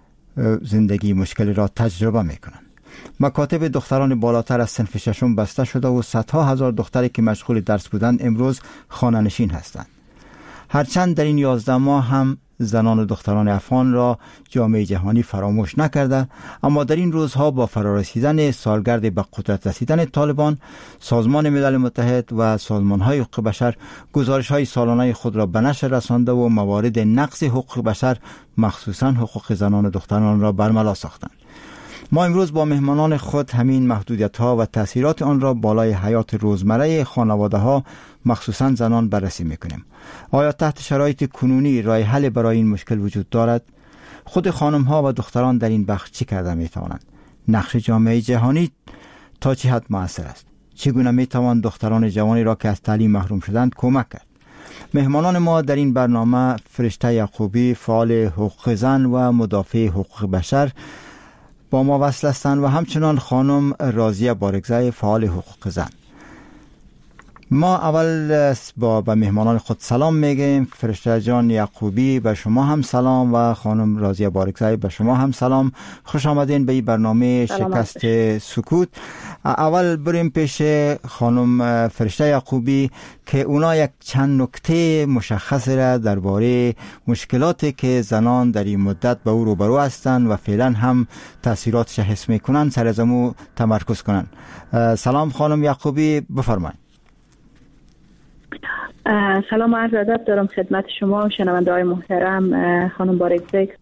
زندگی مشکل را تجربه میکنند. مکاتب دختران بالاتر از صنف ششم بسته شده و صدها هزار دختری که مشغول درس بودند امروز خانه نشین هستند. هرچند در این یازده ماه هم زنان و دختران افغان را جامعه جهانی فراموش نکرده، اما در این روزها با فرارسیدن سالگرد به قدرت رسیدن طالبان، سازمان ملل متحد و سازمان‌های حقوق بشر گزارش‌های سالانه خود را به نشر رسانده و موارد نقض حقوق بشر مخصوصاً حقوق زنان و دختران را برملا ساختند. ما امروز با مهمانان خود همین محدودیت‌ها و تأثیرات آن را بالای حیات روزمره خانواده‌ها مخصوصاً زنان بررسی می‌کنیم. آیا تحت شرایط کنونی راه حل برای این مشکل وجود دارد؟ خود خانم‌ها و دختران در این بخش چی کرده می‌توانند؟ نقش جامعه جهانی تا چه حد مؤثر است؟ چگونه می‌توان دختران جوانی را که از تعلیم محروم شدند کمک کرد؟ مهمانان ما در این برنامه فرشته یعقوبی، فعال حقوق زن و مدافع حقوق بشر با ما وصل هستند و همچنان خانم راضیه بارگزای، فعال حقوق زن. ما اول با به مهمانان خود سلام میگیم. فرشته جان یعقوبی به شما هم سلام و خانم راضیه بارگزای به شما هم سلام. خوش آمدین به این برنامه شکست سکوت. اول بریم پیش خانم فرشته یعقوبی که اونا یک چند نکته مشخص را درباره مشکلاتی که زنان در این مدت به او روبرو هستند و فعلا هم تاثیراتش حس میکنن سر از امو تمرکز کنن. سلام خانم یعقوبی، بفرمایید. سلام و عرض ادب دارم خدمت شما شنونده های محترم. خانم بارگزی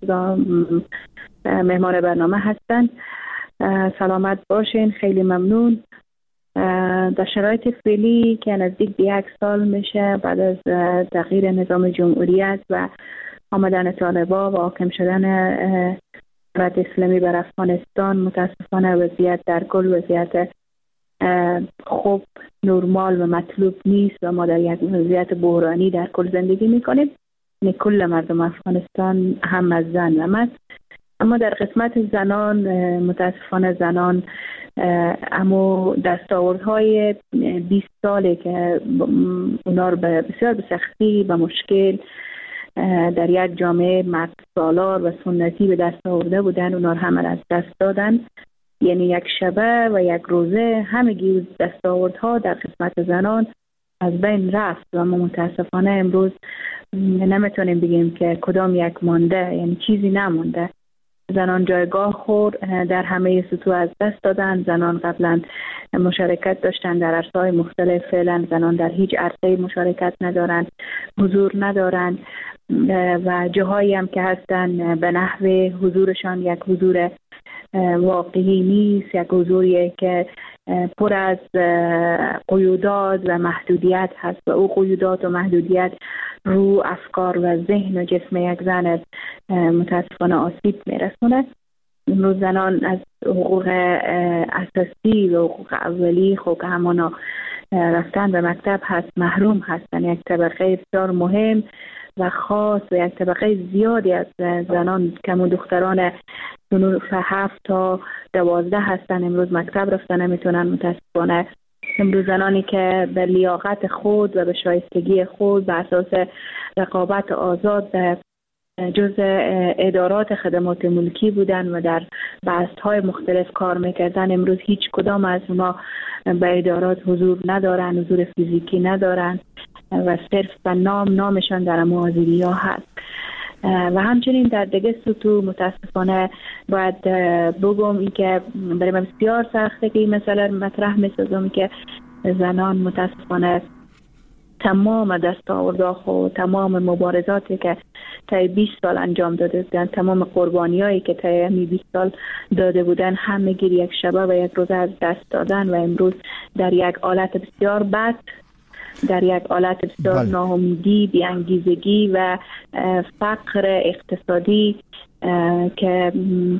مهمان برنامه هستند. سلامت باشین، خیلی ممنون. در شرایط فعلی که نزدیک به یک سال میشه بعد از تغییر نظام جمهوریت و آمدن طالبان و حاکم شدن دولت اسلامی بر افغانستان، متاسفانه وضعیت در کل وضعیت خوب، نرمال و مطلوب نیست و ما در یک وضعیت بحرانی در کل زندگی میکنیم. یعنی کل مردم افغانستان هم از زن و مرد. اما در قسمت زنان متاسفانه زنان اما دستاوردهای بیست ساله که اونا رو بسیار به سختی و مشکل در یک جامعه مرد سالار و سنتی به دست آورده بودن، اونا رو همه از دست دادن. یعنی یک شبه و یک روزه همگی دستاوردها در قسمت زنان از بین رفت و ما متاسفانه امروز نمیتونیم بگیم که کدام یک مانده، یعنی چیزی نمونده. زنان جایگاه خود در همه سطوح از دست دادن. زنان قبلا مشارکت داشتن در عرصه‌های مختلف، فعلا زنان در هیچ عرصه‌ای مشارکت ندارن، حضور ندارن و جاهایی هم که هستن به نحو حضورشان یک حضور واقعی نیست، یک حضوریه که پر از قیودات و محدودیت هست و او قیودات و محدودیت رو افکار و ذهن و جسم یک زن متاسفانه آسیب میرسونه. امروز زنان از حقوق اساسی و حقوق اولی خود که همانا رفتن به مکتب هست محروم هستن. یک طبقه بسیار مهم و خاص و یک طبقه زیادی از زنان کمون دختران صنوف هفت تا دوازده هستن امروز مکتب رفتن نمیتونن. متاسفانه امروز زنانی که به لیاقت خود و به شایستگی خود به اساس رقابت آزاد در جز ادارات خدمات ملکی بودن و در بست‌های مختلف کار میکردن، امروز هیچ کدام از اونا به ادارات حضور ندارن، حضور فیزیکی ندارن و صرف به نام نامشان در معاذیری ها هست. و همچنین در دیگه سطوح متاسفانه باید بگم این که برای من بسیار سخته که این مسئله مطرح می‌سازم که زنان متاسفانه تمام دستاوردها و تمام مبارزاتی که طی بیست سال انجام داده بودن، تمام قربانیایی که طی همین بیست سال داده بودن، همه گیر یک شبه و یک روز از دست دادن و امروز در یک حالت بسیار بد، در یک حالت بسیار ناامیدی، بی‌انگیزگی و فقر اقتصادی که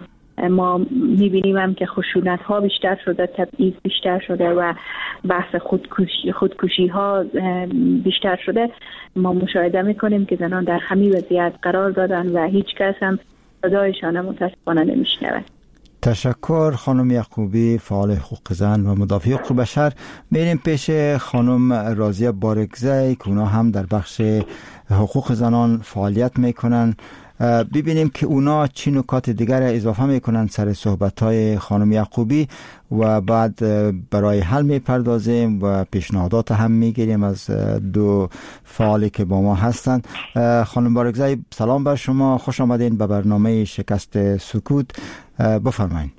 ما میبینیم هم که خشونت ها بیشتر شده، تبعیض بیشتر شده و بحث خودکشی, خودکشی ها بیشتر شده. ما مشاهده میکنیم که زنان در همین وضعیت قرار دادن و هیچ کس هم صدایشان متاسفانه نمیشنوه. تشکر خانم یعقوبی، فعال حقوق زن و مدافع حقوق بشر. میریم پیش خانم راضیه بارگزی که اونا هم در بخش حقوق زنان فعالیت میکنن. ببینیم که اونا چی نکات دیگر اضافه میکنن سر صحبت‌های خانم یعقوبی و بعد برای حل میپردازیم و پیشنهادات هم میگیریم از دو فعالی که با ما هستند. خانم بارگزی سلام بر شما، خوش آمدین به برنامه شکست سکوت. بفرمایید.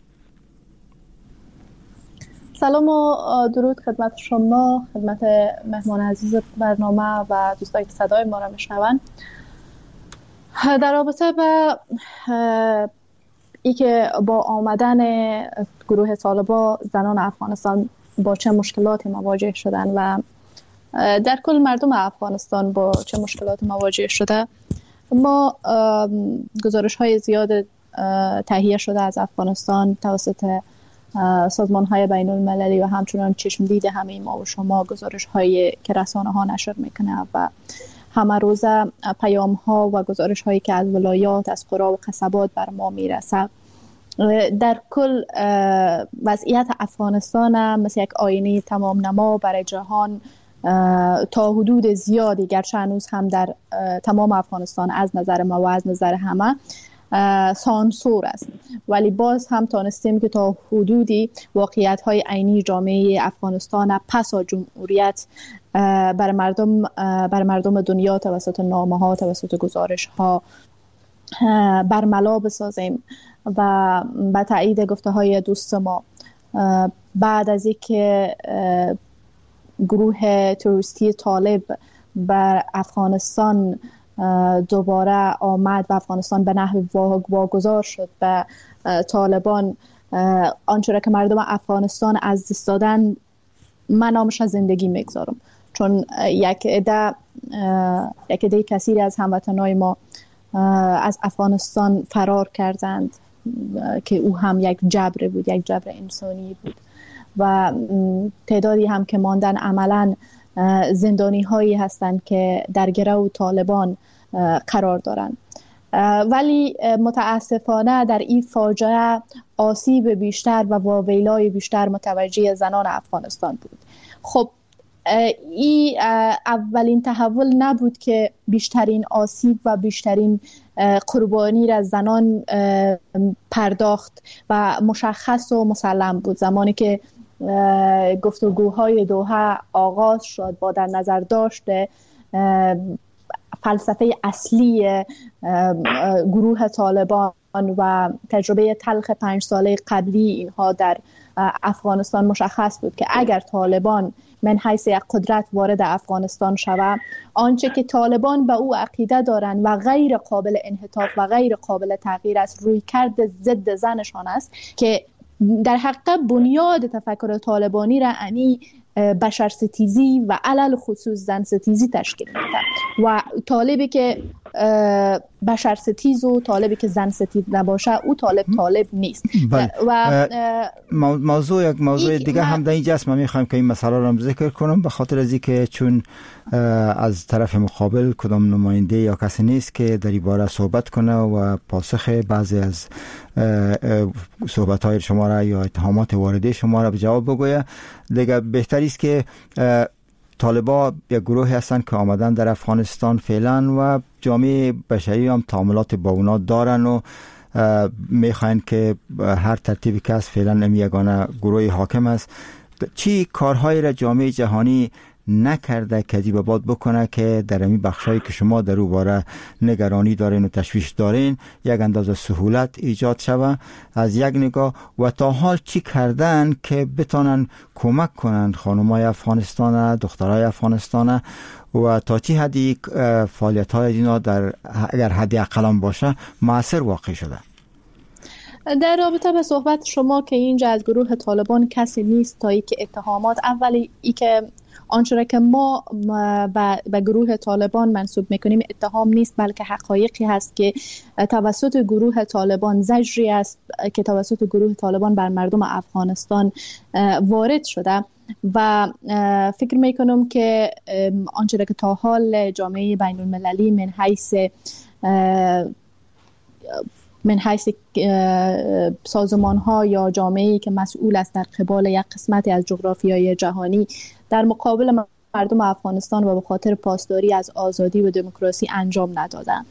سلام و درود خدمت شما، خدمت مهمان عزیز برنامه و دوستانی که صدای ما را میشنون. در رابطه با ای که با آمدن گروه طالبان زنان افغانستان با چه مشکلاتی مواجه شدن و در کل مردم افغانستان با چه مشکلاتی مواجه شده، ما گزارش های زیاد تهیه شده از افغانستان توسط سازمان های بین المللی و همچنان چشم دید همه ما و شما، گزارش هایی که رسانه ها نشر میکنه و همه روزه پیام ها و گزارش هایی که از ولایات، از قرا و قصبات بر ما میرسه. در کل وضعیت افغانستان مثل یک آینه تمام نما برای جهان تا حدود زیادی، گرچه هنوز هم در تمام افغانستان از نظر ما و از نظر همه سانسور است، ولی باز هم تانستیم که تا حدودی واقعیت های عینی جامعه افغانستان پس از جمهوریت بر مردم بر مردم دنیا توسط نامه ها، توسط گزارش ها برملا بسازیم. و به تایید گفته های دوست ما، بعد از اینکه گروه تروریستی طالب بر افغانستان دوباره آمد و افغانستان به نحو واگذار شد به طالبان، آنچه که مردم افغانستان از دست دادن، من نامش از زندگی میگذارم، چون یک عده یک عده کثیری از هموطنای ما از افغانستان فرار کردند که او هم یک جبر بود، یک جبر انسانی بود و تعدادی هم که ماندن عملاً زندانی هایی هستند که در گرو طالبان قرار دارند. ولی متاسفانه در این فاجعه آسیب بیشتر و واویلای بیشتر متوجه زنان افغانستان بود. خب این اولین تحول نبود که بیشترین آسیب و بیشترین قربانی را زنان پرداخت و مشخص و مسلم بود. زمانی که گفتگوهای دوحه آغاز شد با در نظر داشته فلسفه اصلی گروه طالبان و تجربه تلخ پنج ساله قبلی اینها در افغانستان، مشخص بود که اگر طالبان من حیث یک قدرت وارد افغانستان شود، آنچه که طالبان به او عقیده دارند و غیر قابل انحطاط و غیر قابل تغییر است، روی کرد ضد زنشان است که در حقیقت بنیاد تفکر طالبانی را انی بشر ستیزی و علل خصوص زن ستیزی تشکیل میده و طالبی که بشر ستیز و طالبی که زن ستیز نباشه او طالب طالب نیست. و موضوع یک موضوع دیگه هم در اینجاست، من میخوایم که این مسئله رو هم ذکر کنم، به خاطر از اینکه چون از طرف مقابل کدام نماینده یا کسی نیست که در این باره صحبت کنه و پاسخ بعضی از صحبت‌های شما را یا اتهامات وارده شما را به جواب بگویه. دیگه بهتری است که طالبا یک گروهی هستند که آمدن در افغانستان فعلا و جامعه بشری هم تعاملات با اونا دارن و میخواین که هر ترتیبی که از فعلا امی یگانه گروه حاکم است. چی کارهایی را جامعه جهانی نکرده که به باد بکنه که در این بخشایی که شما در او باره نگرانی دارین و تشویش دارین یک اندازه سهولت ایجاد شوه از یک نگاه، و تا حال چی کردن که بتونن کمک کنن خانمای افغانستان، دخترای افغانستان، و تا چی حدی فعالیت های اینا در اگر حدی اقلام باشه مؤثر واقع شده؟ در رابطه به صحبت شما که اینجا از گروه طالبان کسی نیست تا ای که اتهامات، اولی ای که آنچه که ما به گروه طالبان منسوب میکنیم اتهام نیست، بلکه حقایقی هست که توسط گروه طالبان، زجری است که توسط گروه طالبان بر مردم افغانستان وارد شده و فکر میکنم که آنچه که تا حال جامعه بین المللی من حیث من حیث سازمان ها یا جامعه‌ای که مسئول است در قبال یک قسمتی از جغرافیای جهانی در مقابل مردم افغانستان و به خاطر پاسداری از آزادی و دموکراسی انجام ندادن.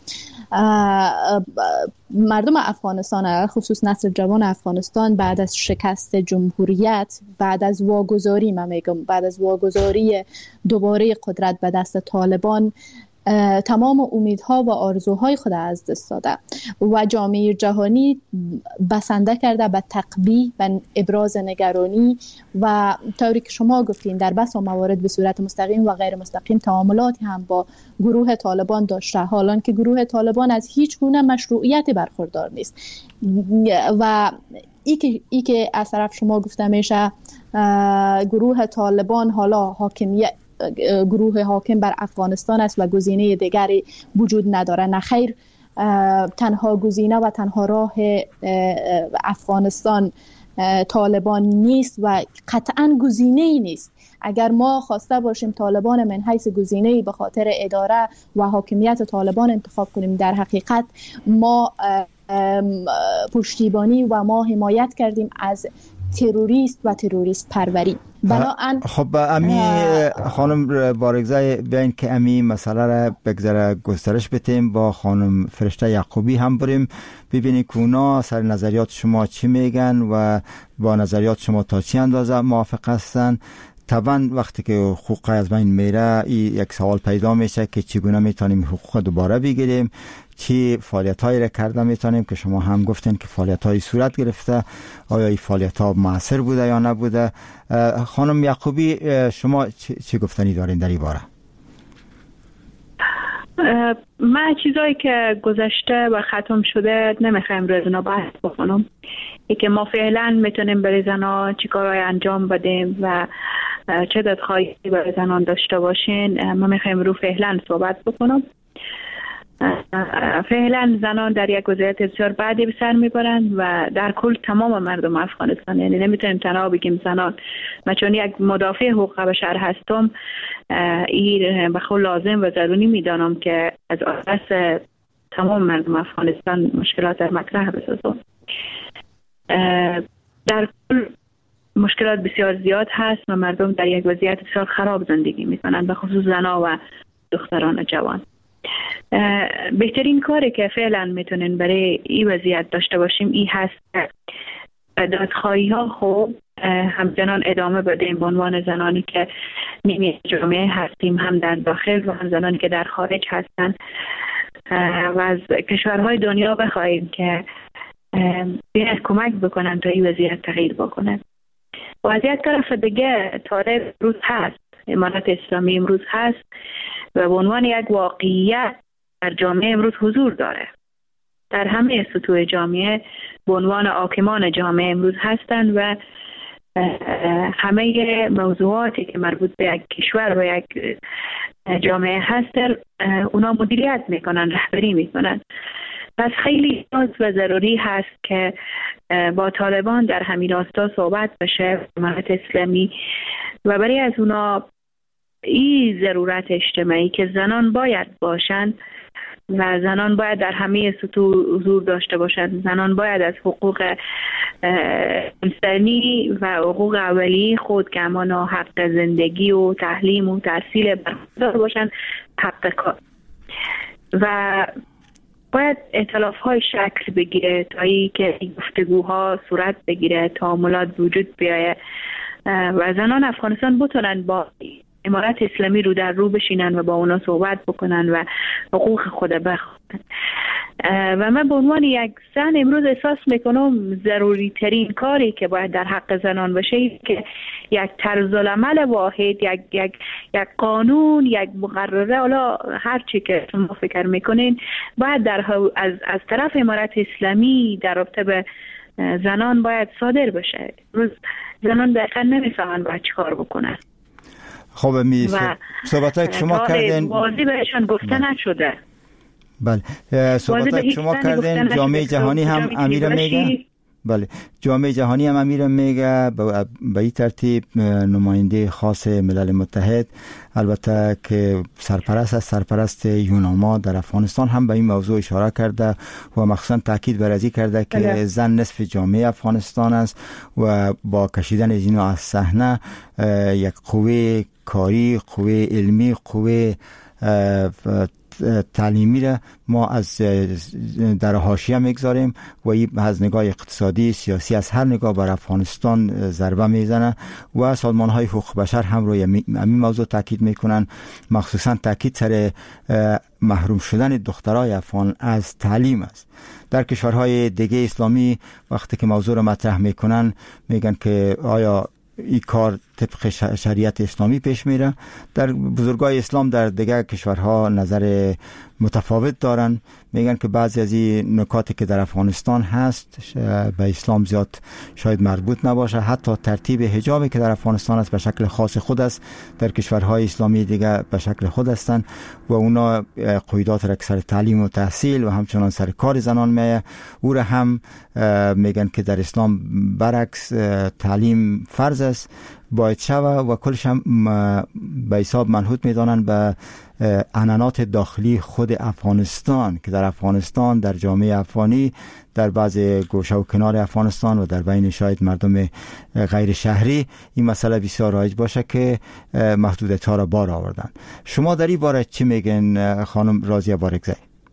مردم افغانستان، خصوص نسل جوان افغانستان، بعد از شکست جمهوریت، بعد از واگذاری من میگم بعد از واگذاری دوباره قدرت به دست طالبان، تمام امیدها و آرزوهای خود از دست داده و جامعه جهانی بسنده کرده به تقبیح و ابراز نگرانی و طوری که شما گفتین در بسا موارد به صورت مستقیم و غیر مستقیم تعاملاتی هم با گروه طالبان داشته، حالان که گروه طالبان از هیچ گونه مشروعیتی برخوردار نیست و ای که, ای که از طرف شما گفته میشه گروه طالبان حالا حاکمیت گروه حاکم بر افغانستان است و گزینه دیگری وجود نداره، نه خیر، تنها گزینه و تنها راه افغانستان طالبان نیست و قطعا گزینه ای نیست. اگر ما خواسته باشیم طالبان من حیث گزینه‌ای به خاطر اداره و حاکمیت طالبان انتخاب کنیم، در حقیقت ما پشتیبانی و ما حمایت کردیم از تروریست و تروریست پروری. بنابراین خب امی خانم بارگزای بیاین که امی مسئله را بگذره گسترش بدیم، با خانم فرشته یعقوبی هم بریم ببینیم که اونا سر نظریات شما چی میگن و با نظریات شما تا چی اندازه موافق هستن. طبعا وقتی که حقوق از بین میره یک سوال پیدا میشه که چگونه میتونیم حقوق دوباره بگیریم، چی فعالیت هایی را کرده میتونیم که شما هم گفتین که فعالیت هایی صورت گرفته، آیا این فعالیت ها موثر بوده یا نبوده. خانم یعقوبی شما چی گفتنی دارین در این باره؟ من چیزایی که گذشته و ختم شده نمیخوایم روی اینا بحث بکنم. ای که ما فعلا میتونیم برای زنان چی کارهای انجام بدیم و چه دادخواهی برای زنان داشته باشین، ما میخوایم رو فعلا صحبت بکنم. فعلا زنان در یک وضعیت بسیار بدی به سر میبرند و در کل تمام مردم افغانستان، یعنی نمیتونیم تنها بگیم زنان. من چون یک مدافع حقوق بشر هستم، این به خود لازم و ضروری میدانم که از آدرس تمام مردم افغانستان مشکلات در مطرح بسازم. در کل مشکلات بسیار زیاد هست و مردم در یک وضعیت بسیار خراب زندگی میکنند، به خصوص زنان و دختران جوان. بهترین کاری که فعلا میتونین برای این وضعیت داشته باشیم این هست که دادخواهی ها خوب همچنان ادامه بدیم به عنوان زنانی که نیمه جامعه هستیم، هم در داخل و هم زنانی که در خارج هستن، و از کشورهای دنیا بخواهیم که بیاید کمک بکنن تا این وضعیت تغییر بکنه. و از یک طرف دیگه طالب امروز هست، امارت اسلامی امروز هست و به عنوان یک واقعیت در جامعه امروز حضور داره. در همه سطوح جامعه به عنوان حاکمان جامعه امروز هستند و همه موضوعاتی که مربوط به یک کشور و یک جامعه هست اونا مدیریت میکنن، رهبری میکنن. پس خیلی نیاز و ضروری هست که با طالبان در همین راستا صحبت بشه، امارت اسلامی، و برای از اونا این ضرورت اجتماعی که زنان باید باشند و زنان باید در همه سطوح حضور داشته باشند، زنان باید از حقوق انسانی و حقوق اولیه خود که همانا حق زندگی و تعلیم و تحصیل برخوردار باشند، حق کار، و باید ائتلاف های شکل بگیره تا ای که گفتگوها صورت بگیره، تعاملات وجود بیایه و زنان افغانستان بتونن با امارت اسلامی رو در رو بشینن و با اونا صحبت بکنن و حقوق خود بخواهن. و من به عنوان یک زن امروز احساس میکنم ضروری ترین کاری که باید در حق زنان باشه این که یک طرز العمل واحد، یک یک یک قانون، یک مقرره، حالا هر چی که شما فکر میکنین باید در از از طرف امارت اسلامی در رابطه به زنان باید صادر بشه. روز زنان دقیقا نمیفهمن باید چی کار بکنن. خب می صحبتایی که شما کردین واضح بهشان گفته نشده. بله، صحبتایی که شما کردین جامعه جهانی هم امیر میگه. بله، جامعه جهانی هم امیر میگه به این ترتیب نماینده خاص ملل متحد، البته که سرپرست است، سرپرست یوناما در افغانستان، هم به این موضوع اشاره کرده و مخصوصا تاکید بر ازی کرده که بله. زن نصف جامعه افغانستان است و با کشیدن از اینو از صحنه یک قوه کاری، قوه علمی، قوه تعلیمی را ما از در حاشیه میگذاریم و این از نگاه اقتصادی، سیاسی، از هر نگاه بر افغانستان ضربه میزنه و سازمان های حقوق بشر هم روی همین موضوع تاکید میکنن، مخصوصا تاکید سر محروم شدن دخترای افغان از تعلیم است. در کشورهای دیگه اسلامی وقتی که موضوع رو مطرح میکنن میگن که آیا این کار طبق شریعت اسلامی پیش میره. در بزرگای اسلام در دیگر کشورها نظر متفاوت دارن، میگن که بعضی از این نکاتی که در افغانستان هست به اسلام زیاد شاید مربوط نباشه، حتی ترتیب حجابی که در افغانستان است به شکل خاص خود است، در کشورهای اسلامی دیگر به شکل خود هستند و اونا قیودات را سر تعلیم و تحصیل و همچنان سر کار زنان میه. او را هم میگن که در اسلام برعکس تعلیم فرض است، باید شوه و کلش هم به حساب منحوت میدانن به عنعنات داخلی خود افغانستان که در افغانستان، در جامعه افغانی، در بعض گوشه و کنار افغانستان و در بین شاید مردم غیر شهری این مسئله بسیار رایج باشه که محدودیت ها را بار آوردن. شما در این باره چی میگن خانم راضیه بارکزی؟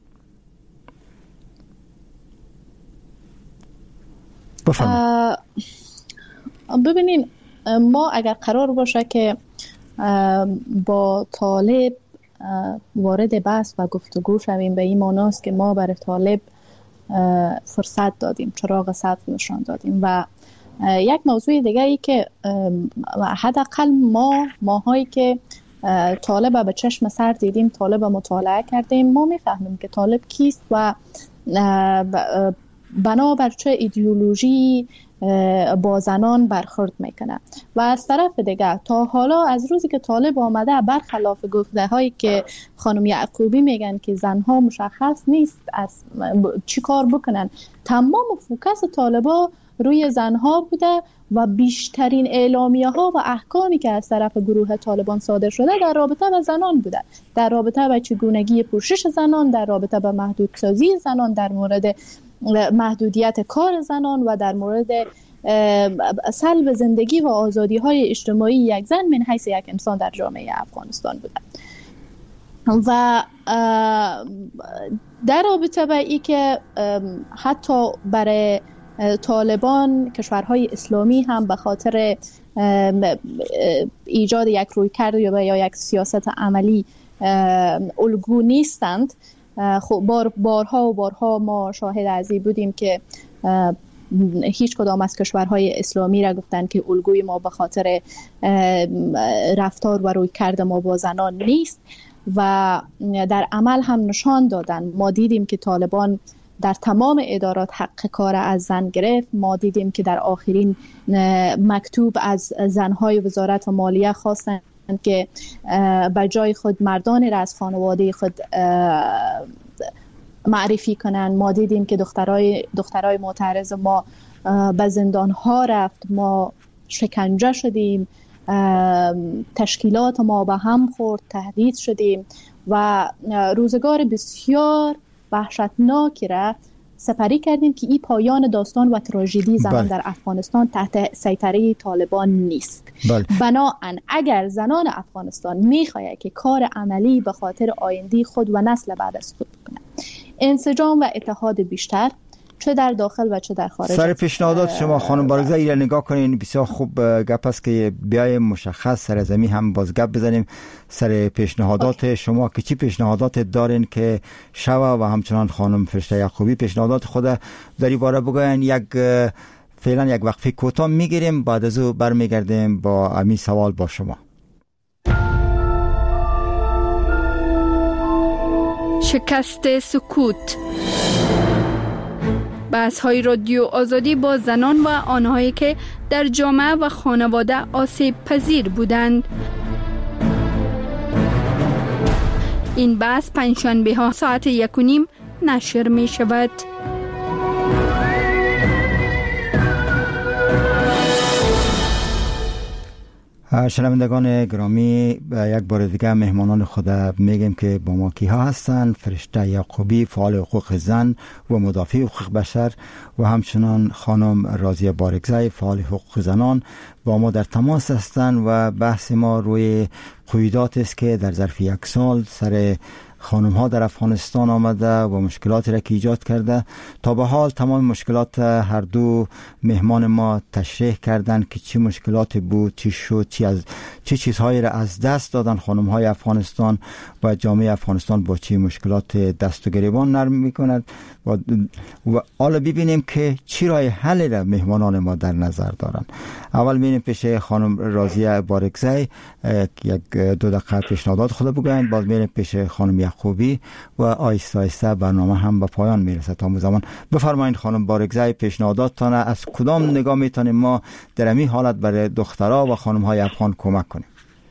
بفرمایید. ببینین، ما اگر قرار باشه که با طالب وارد بحث و گفتگو شویم، به این معناست که ما برای طالب فرصت دادیم، چراغ سبز نشان دادیم. و یک موضوع دیگه ای که حداقل ما ماهایی که طالب به چشم سر دیدیم، طالب مطالعه کردیم، ما میفهمیم که طالب کیست و بنابر چه ایدئولوژی با زنان برخورد میکنه. و از طرف دیگه تا حالا از روزی که طالب آمده، برخلاف گفته هایی که خانم یعقوبی میگن که زنها مشخص نیست از چی کار بکنن، تمام فوکس طالبا روی زنها بوده و بیشترین اعلامیه ها و احکامی که از طرف گروه طالبان صادر شده در رابطه با زنان بوده، در رابطه با چگونگی پوشش زنان، در رابطه با محدودسازی زنان، در مورد محدودیت کار زنان و در مورد سلب زندگی و آزادی های اجتماعی یک زن من حیث یک انسان در جامعه افغانستان بوده. و در رابطه با ای که حتی برای طالبان کشورهای اسلامی هم به خاطر ایجاد یک رویکرد یا یک سیاست عملی الگو نیستند، خب بار بارها و بارها ما شاهد از این بودیم که هیچ کدام از کشورهای اسلامی را گفتن که الگوی ما به خاطر رفتار و رویکرد ما با زنان نیست و در عمل هم نشان دادن. ما دیدیم که طالبان در تمام ادارات حق کار از زن گرفت. ما دیدیم که در آخرین مکتوب از زنهای وزارت مالیه خواستن که به جای خود مردان را از خانواده خود معرفی کنن. ما دیدیم که دخترای دخترای معترض ما به زندان ها رفت، ما شکنجه شدیم، تشکیلات ما به هم خورد، تهدید شدیم و روزگار بسیار وحشتناکی را سپری کردیم که این پایان داستان و تراژدی زنان در افغانستان تحت سیطره طالبان نیست. بنابراین اگر زنان افغانستان میخواهد که کار عملی به خاطر آینده خود و نسل بعد از خود بکنه، انسجام و اتحاد بیشتر چه در داخل و چه در خارج. سر پیشنهادات شما خانم بارگزای ایره نگاه کنین، بسیار خوب گپ است که بیایم مشخص سر زمین هم باز گپ بزنیم سر پیشنهادات آه. شما که چی پیشنهادات دارین که شوا و همچنان خانم فرشته یعقوبی پیشنهادات خود در این باره بگوین. یک فعلا یک وقفه کوتاه میگیریم، بعد از او برمیگردیم با همین سوال با شما. شکست سکوت، بحث های رادیو آزادی با زنان و آنهایی که در جامعه و خانواده آسیب پذیر بودند. این بحث پنجشنبه ها ساعت یک و نیم نشر می شود. شنوندگان گرامی، یک بار دیگه مهمانان خود میگیم که با ما کیها هستند: فرشته یعقوبی، فعال حقوق زن و مدافع حقوق بشر، و همچنان خانم راضیه بارگزای، فعال حقوق زنان با ما در تماس هستند و بحث ما روی قیودات است که در ظرف یک سال سر خانم ها در افغانستان آمده و مشکلاتی را که ایجاد کرده. تا به حال تمام مشکلات هر دو مهمان ما تشریح کردند که چی مشکلاتی بود، چی شد، چی از چی چیزهایی را از دست دادن خانم های افغانستان و جامعه افغانستان با چی مشکلات دست و گریبان نرم میکند و و حالا ببینیم که چی راه حل را مهمانان ما در نظر دارند. اول میریم پیش خانم راضیه بارگزای، یک دو دقیقه پیشنهادات خود بگویند، بعد میریم پیش خانم یعقوبی و آیسته آیسته برنامه هم به پایان میرسه. تا زمان بفرمایید خانم بارگزای، پیشنهاداتتان از کدام نگاه میتونیم ما در این حالت برای دخترها و خانم های افغان کمک کنیم؟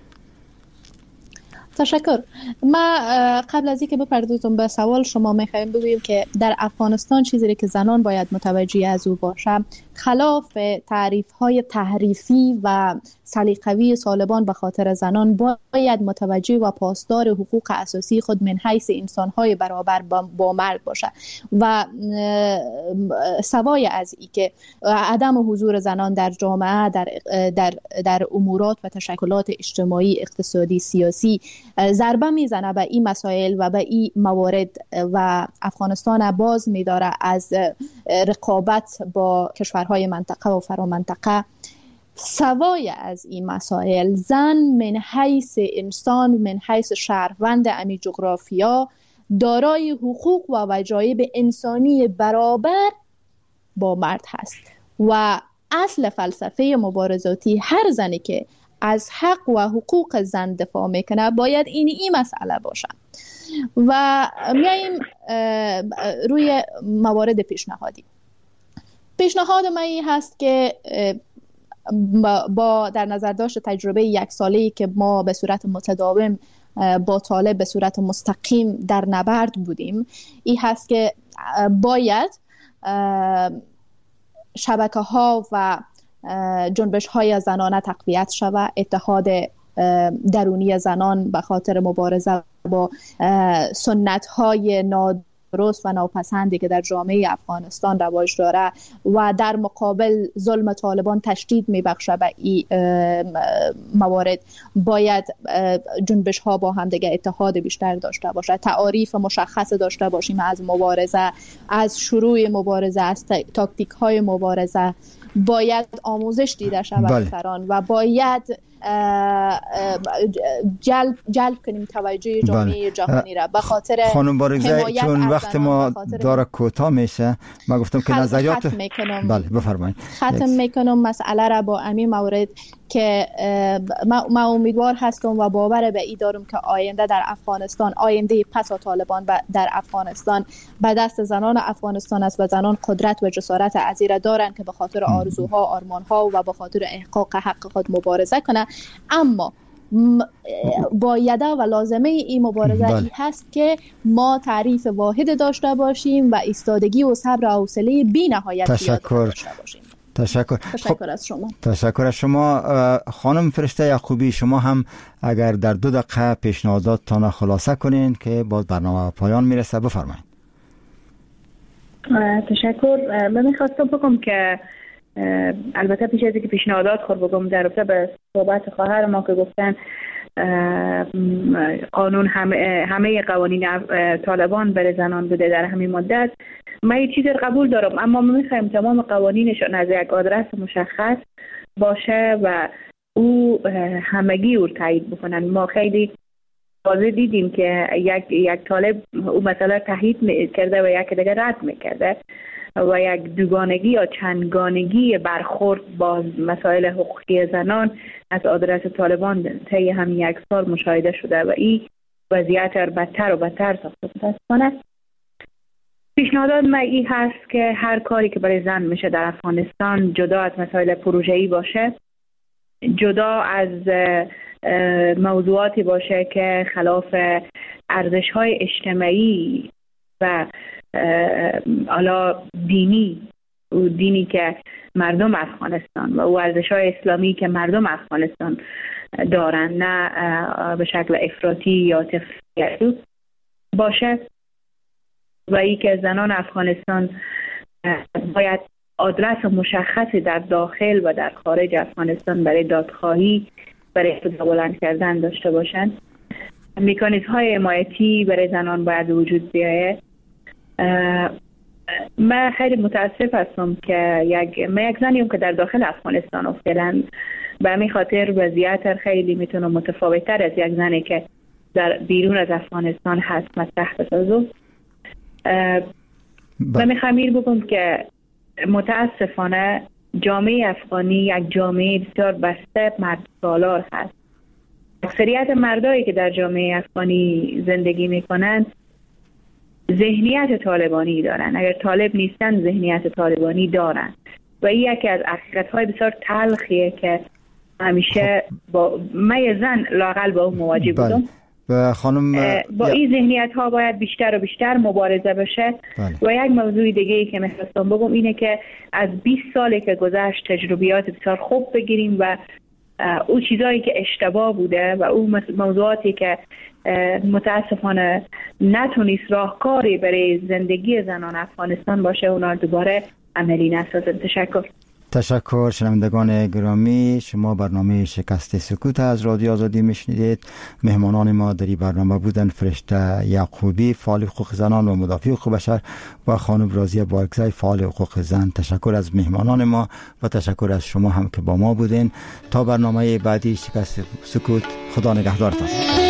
تشکر. ما قبل از اینکه بپردازم به سوال شما میخوایم بگویم که در افغانستان چیزی که زنان باید متوجه از او باشه، خلاف تعریف های تحریفی و سلیقه‌ای طالبان به خاطر زنان، باید متوجه و پاسدار حقوق اساسی خود من حیث انسان‌های برابر با مرد باشه و سوای از این که عدم حضور زنان در جامعه در در در امورات و تشکلات اجتماعی، اقتصادی، سیاسی ضربه میزنه به این مسائل و به این موارد و افغانستان باز می‌داره از رقابت با کشورهای منطقه و فرامنطقه. سوای از این مسائل، زن من حیث انسان، من حیث شهروند امی جغرافیا، دارای حقوق و وجایب انسانی برابر با مرد هست و اصل فلسفه مبارزاتی هر زنی که از حق و حقوق زن دفاع میکنه باید این این مسئله باشه. و میاییم روی موارد پیشنهادی. پیشنهاد من این هست که با در نظر داشت تجربه یک ساله‌ای که ما به صورت متداوم با طالب به صورت مستقیم در نبرد بودیم، این هست که باید شبکه ها و جنبش های زنانه تقویت شود. اتحاد درونی زنان به خاطر مبارزه با سنت های نادرست و ناپسندی که در جامعه افغانستان رواج داره و در مقابل ظلم طالبان تشدید میبخشه به این موارد، باید جنبش ها با هم دیگه اتحاد بیشتر داشته باشه، تعاریف مشخص داشته باشیم از مبارزه، از شروع مبارزه، از تاکتیک های مبارزه. باید آموزش دیده شود اکثران و باید جلب جلب کنیم توجه جامعه جهانی را به خاطر خانم بارگزای. چون وقت ما داره کوتاه میشه، ما گفتم که نظریات بله بفرمایید. ختم میکنم مسئله را با امی مورد که ما امیدوار هستم و باور به این دارم که آینده در افغانستان، آینده پس از طالبان در افغانستان به دست زنان افغانستان است و زنان قدرت و جسارت عظیمی دارند که به خاطر آرزوها، آرمانها و به خاطر احقاق حق خود مبارزه کنند. اما بایده و لازمه این مبارزه ای هست که ما تعریف واحد داشته باشیم و ایستادگی و صبر و حوصله بی نهایت تشکر داشته باشیم. تشکر تشکر از شما. تشکر از شما. خانم فرشته یعقوبی، شما هم اگر در دو دقیقه پیشنهاداتتان خلاصه کنین که باز برنامه پایان میرسه، بفرمایید. تشکر. من میخواستم بگم که البته پیش از اینکه پیشنهادات خود بگم در رابطه به صحبت خواهر ما که گفتن قانون همه, همه قوانین طالبان برای زنان بوده در همین مدت، من یه چیز قبول دارم، اما ما میخوایم تمام قوانینشون از یک آدرس مشخص باشه و او همگی او تایید بکنن. ما خیلی واضح دیدیم که یک یک طالب او مثلا تایید کرده و یک دیگه رد میکرده و یک دوگانگی یا چندگانگی برخورد با مسائل حقوقی زنان از آدرس طالبان طی همین یک سال مشاهده شده و این وضعیت را بدتر و بدتر ساخته متاسفانه. پیشنهادات من این هست که هر کاری که برای زن میشه در افغانستان جدا از مسائل پروژه‌ای باشه، جدا از موضوعاتی باشه که خلاف ارزش‌های اجتماعی و حالا دینی و دینی که مردم افغانستان و او ارزش‌های اسلامی که مردم افغانستان دارن، نه به شکل افراطی یا تفریطی باشه، و ای که زنان افغانستان باید آدرس مشخصی در داخل و در خارج افغانستان برای دادخواهی، برای صدا بلند کردن داشته باشند. مکانیزم های حمایتی برای زنان باید وجود بیاید. من خیلی متاسف هستم که یک من یک زنیم که در داخل افغانستان افتادم، به همین خاطر وضعیت خیلی میتونه متفاوت‌تر از یک زنی که در بیرون از افغانستان هست مطرح بسازم. من میخوام این بگم که متاسفانه جامعه افغانی یک جامعه بسیار بسته مرد سالار هست. اکثریت مردایی که در جامعه افغانی زندگی میکنن ذهنیت طالبانی دارن، اگر طالب نیستن ذهنیت طالبانی دارن و این یکی از حقیقت‌های بسیار تلخیه که همیشه با من زن لااقل با اون مواجه بودم. و خانم با این ذهنیت ها باید بیشتر و بیشتر مبارزه بشه. بله. و یک موضوع دیگه ای که می‌خواستم بگم اینه که از بیست سالی که گذشت تجربیات بسیار خوب بگیریم و او چیزایی که اشتباه بوده و او موضوعاتی که متاسفانه نتونست راهکاری برای زندگی زنان افغانستان باشه اونا دوباره عملی نسازن. تشکر. تشکر. شنوندگان گرامی، شما برنامه شکست سکوت از رادیو آزادی میشنیدید. مهمانان ما در این برنامه بودن فرشته یعقوبی، فعال حقوق زنان و مدافع حقوق بشر، و خانم راضیه بارگزای، فعال حقوق زن. تشکر از مهمانان ما و تشکر از شما هم که با ما بودین. تا برنامه بعدی شکست سکوت، خدا نگهدارتان.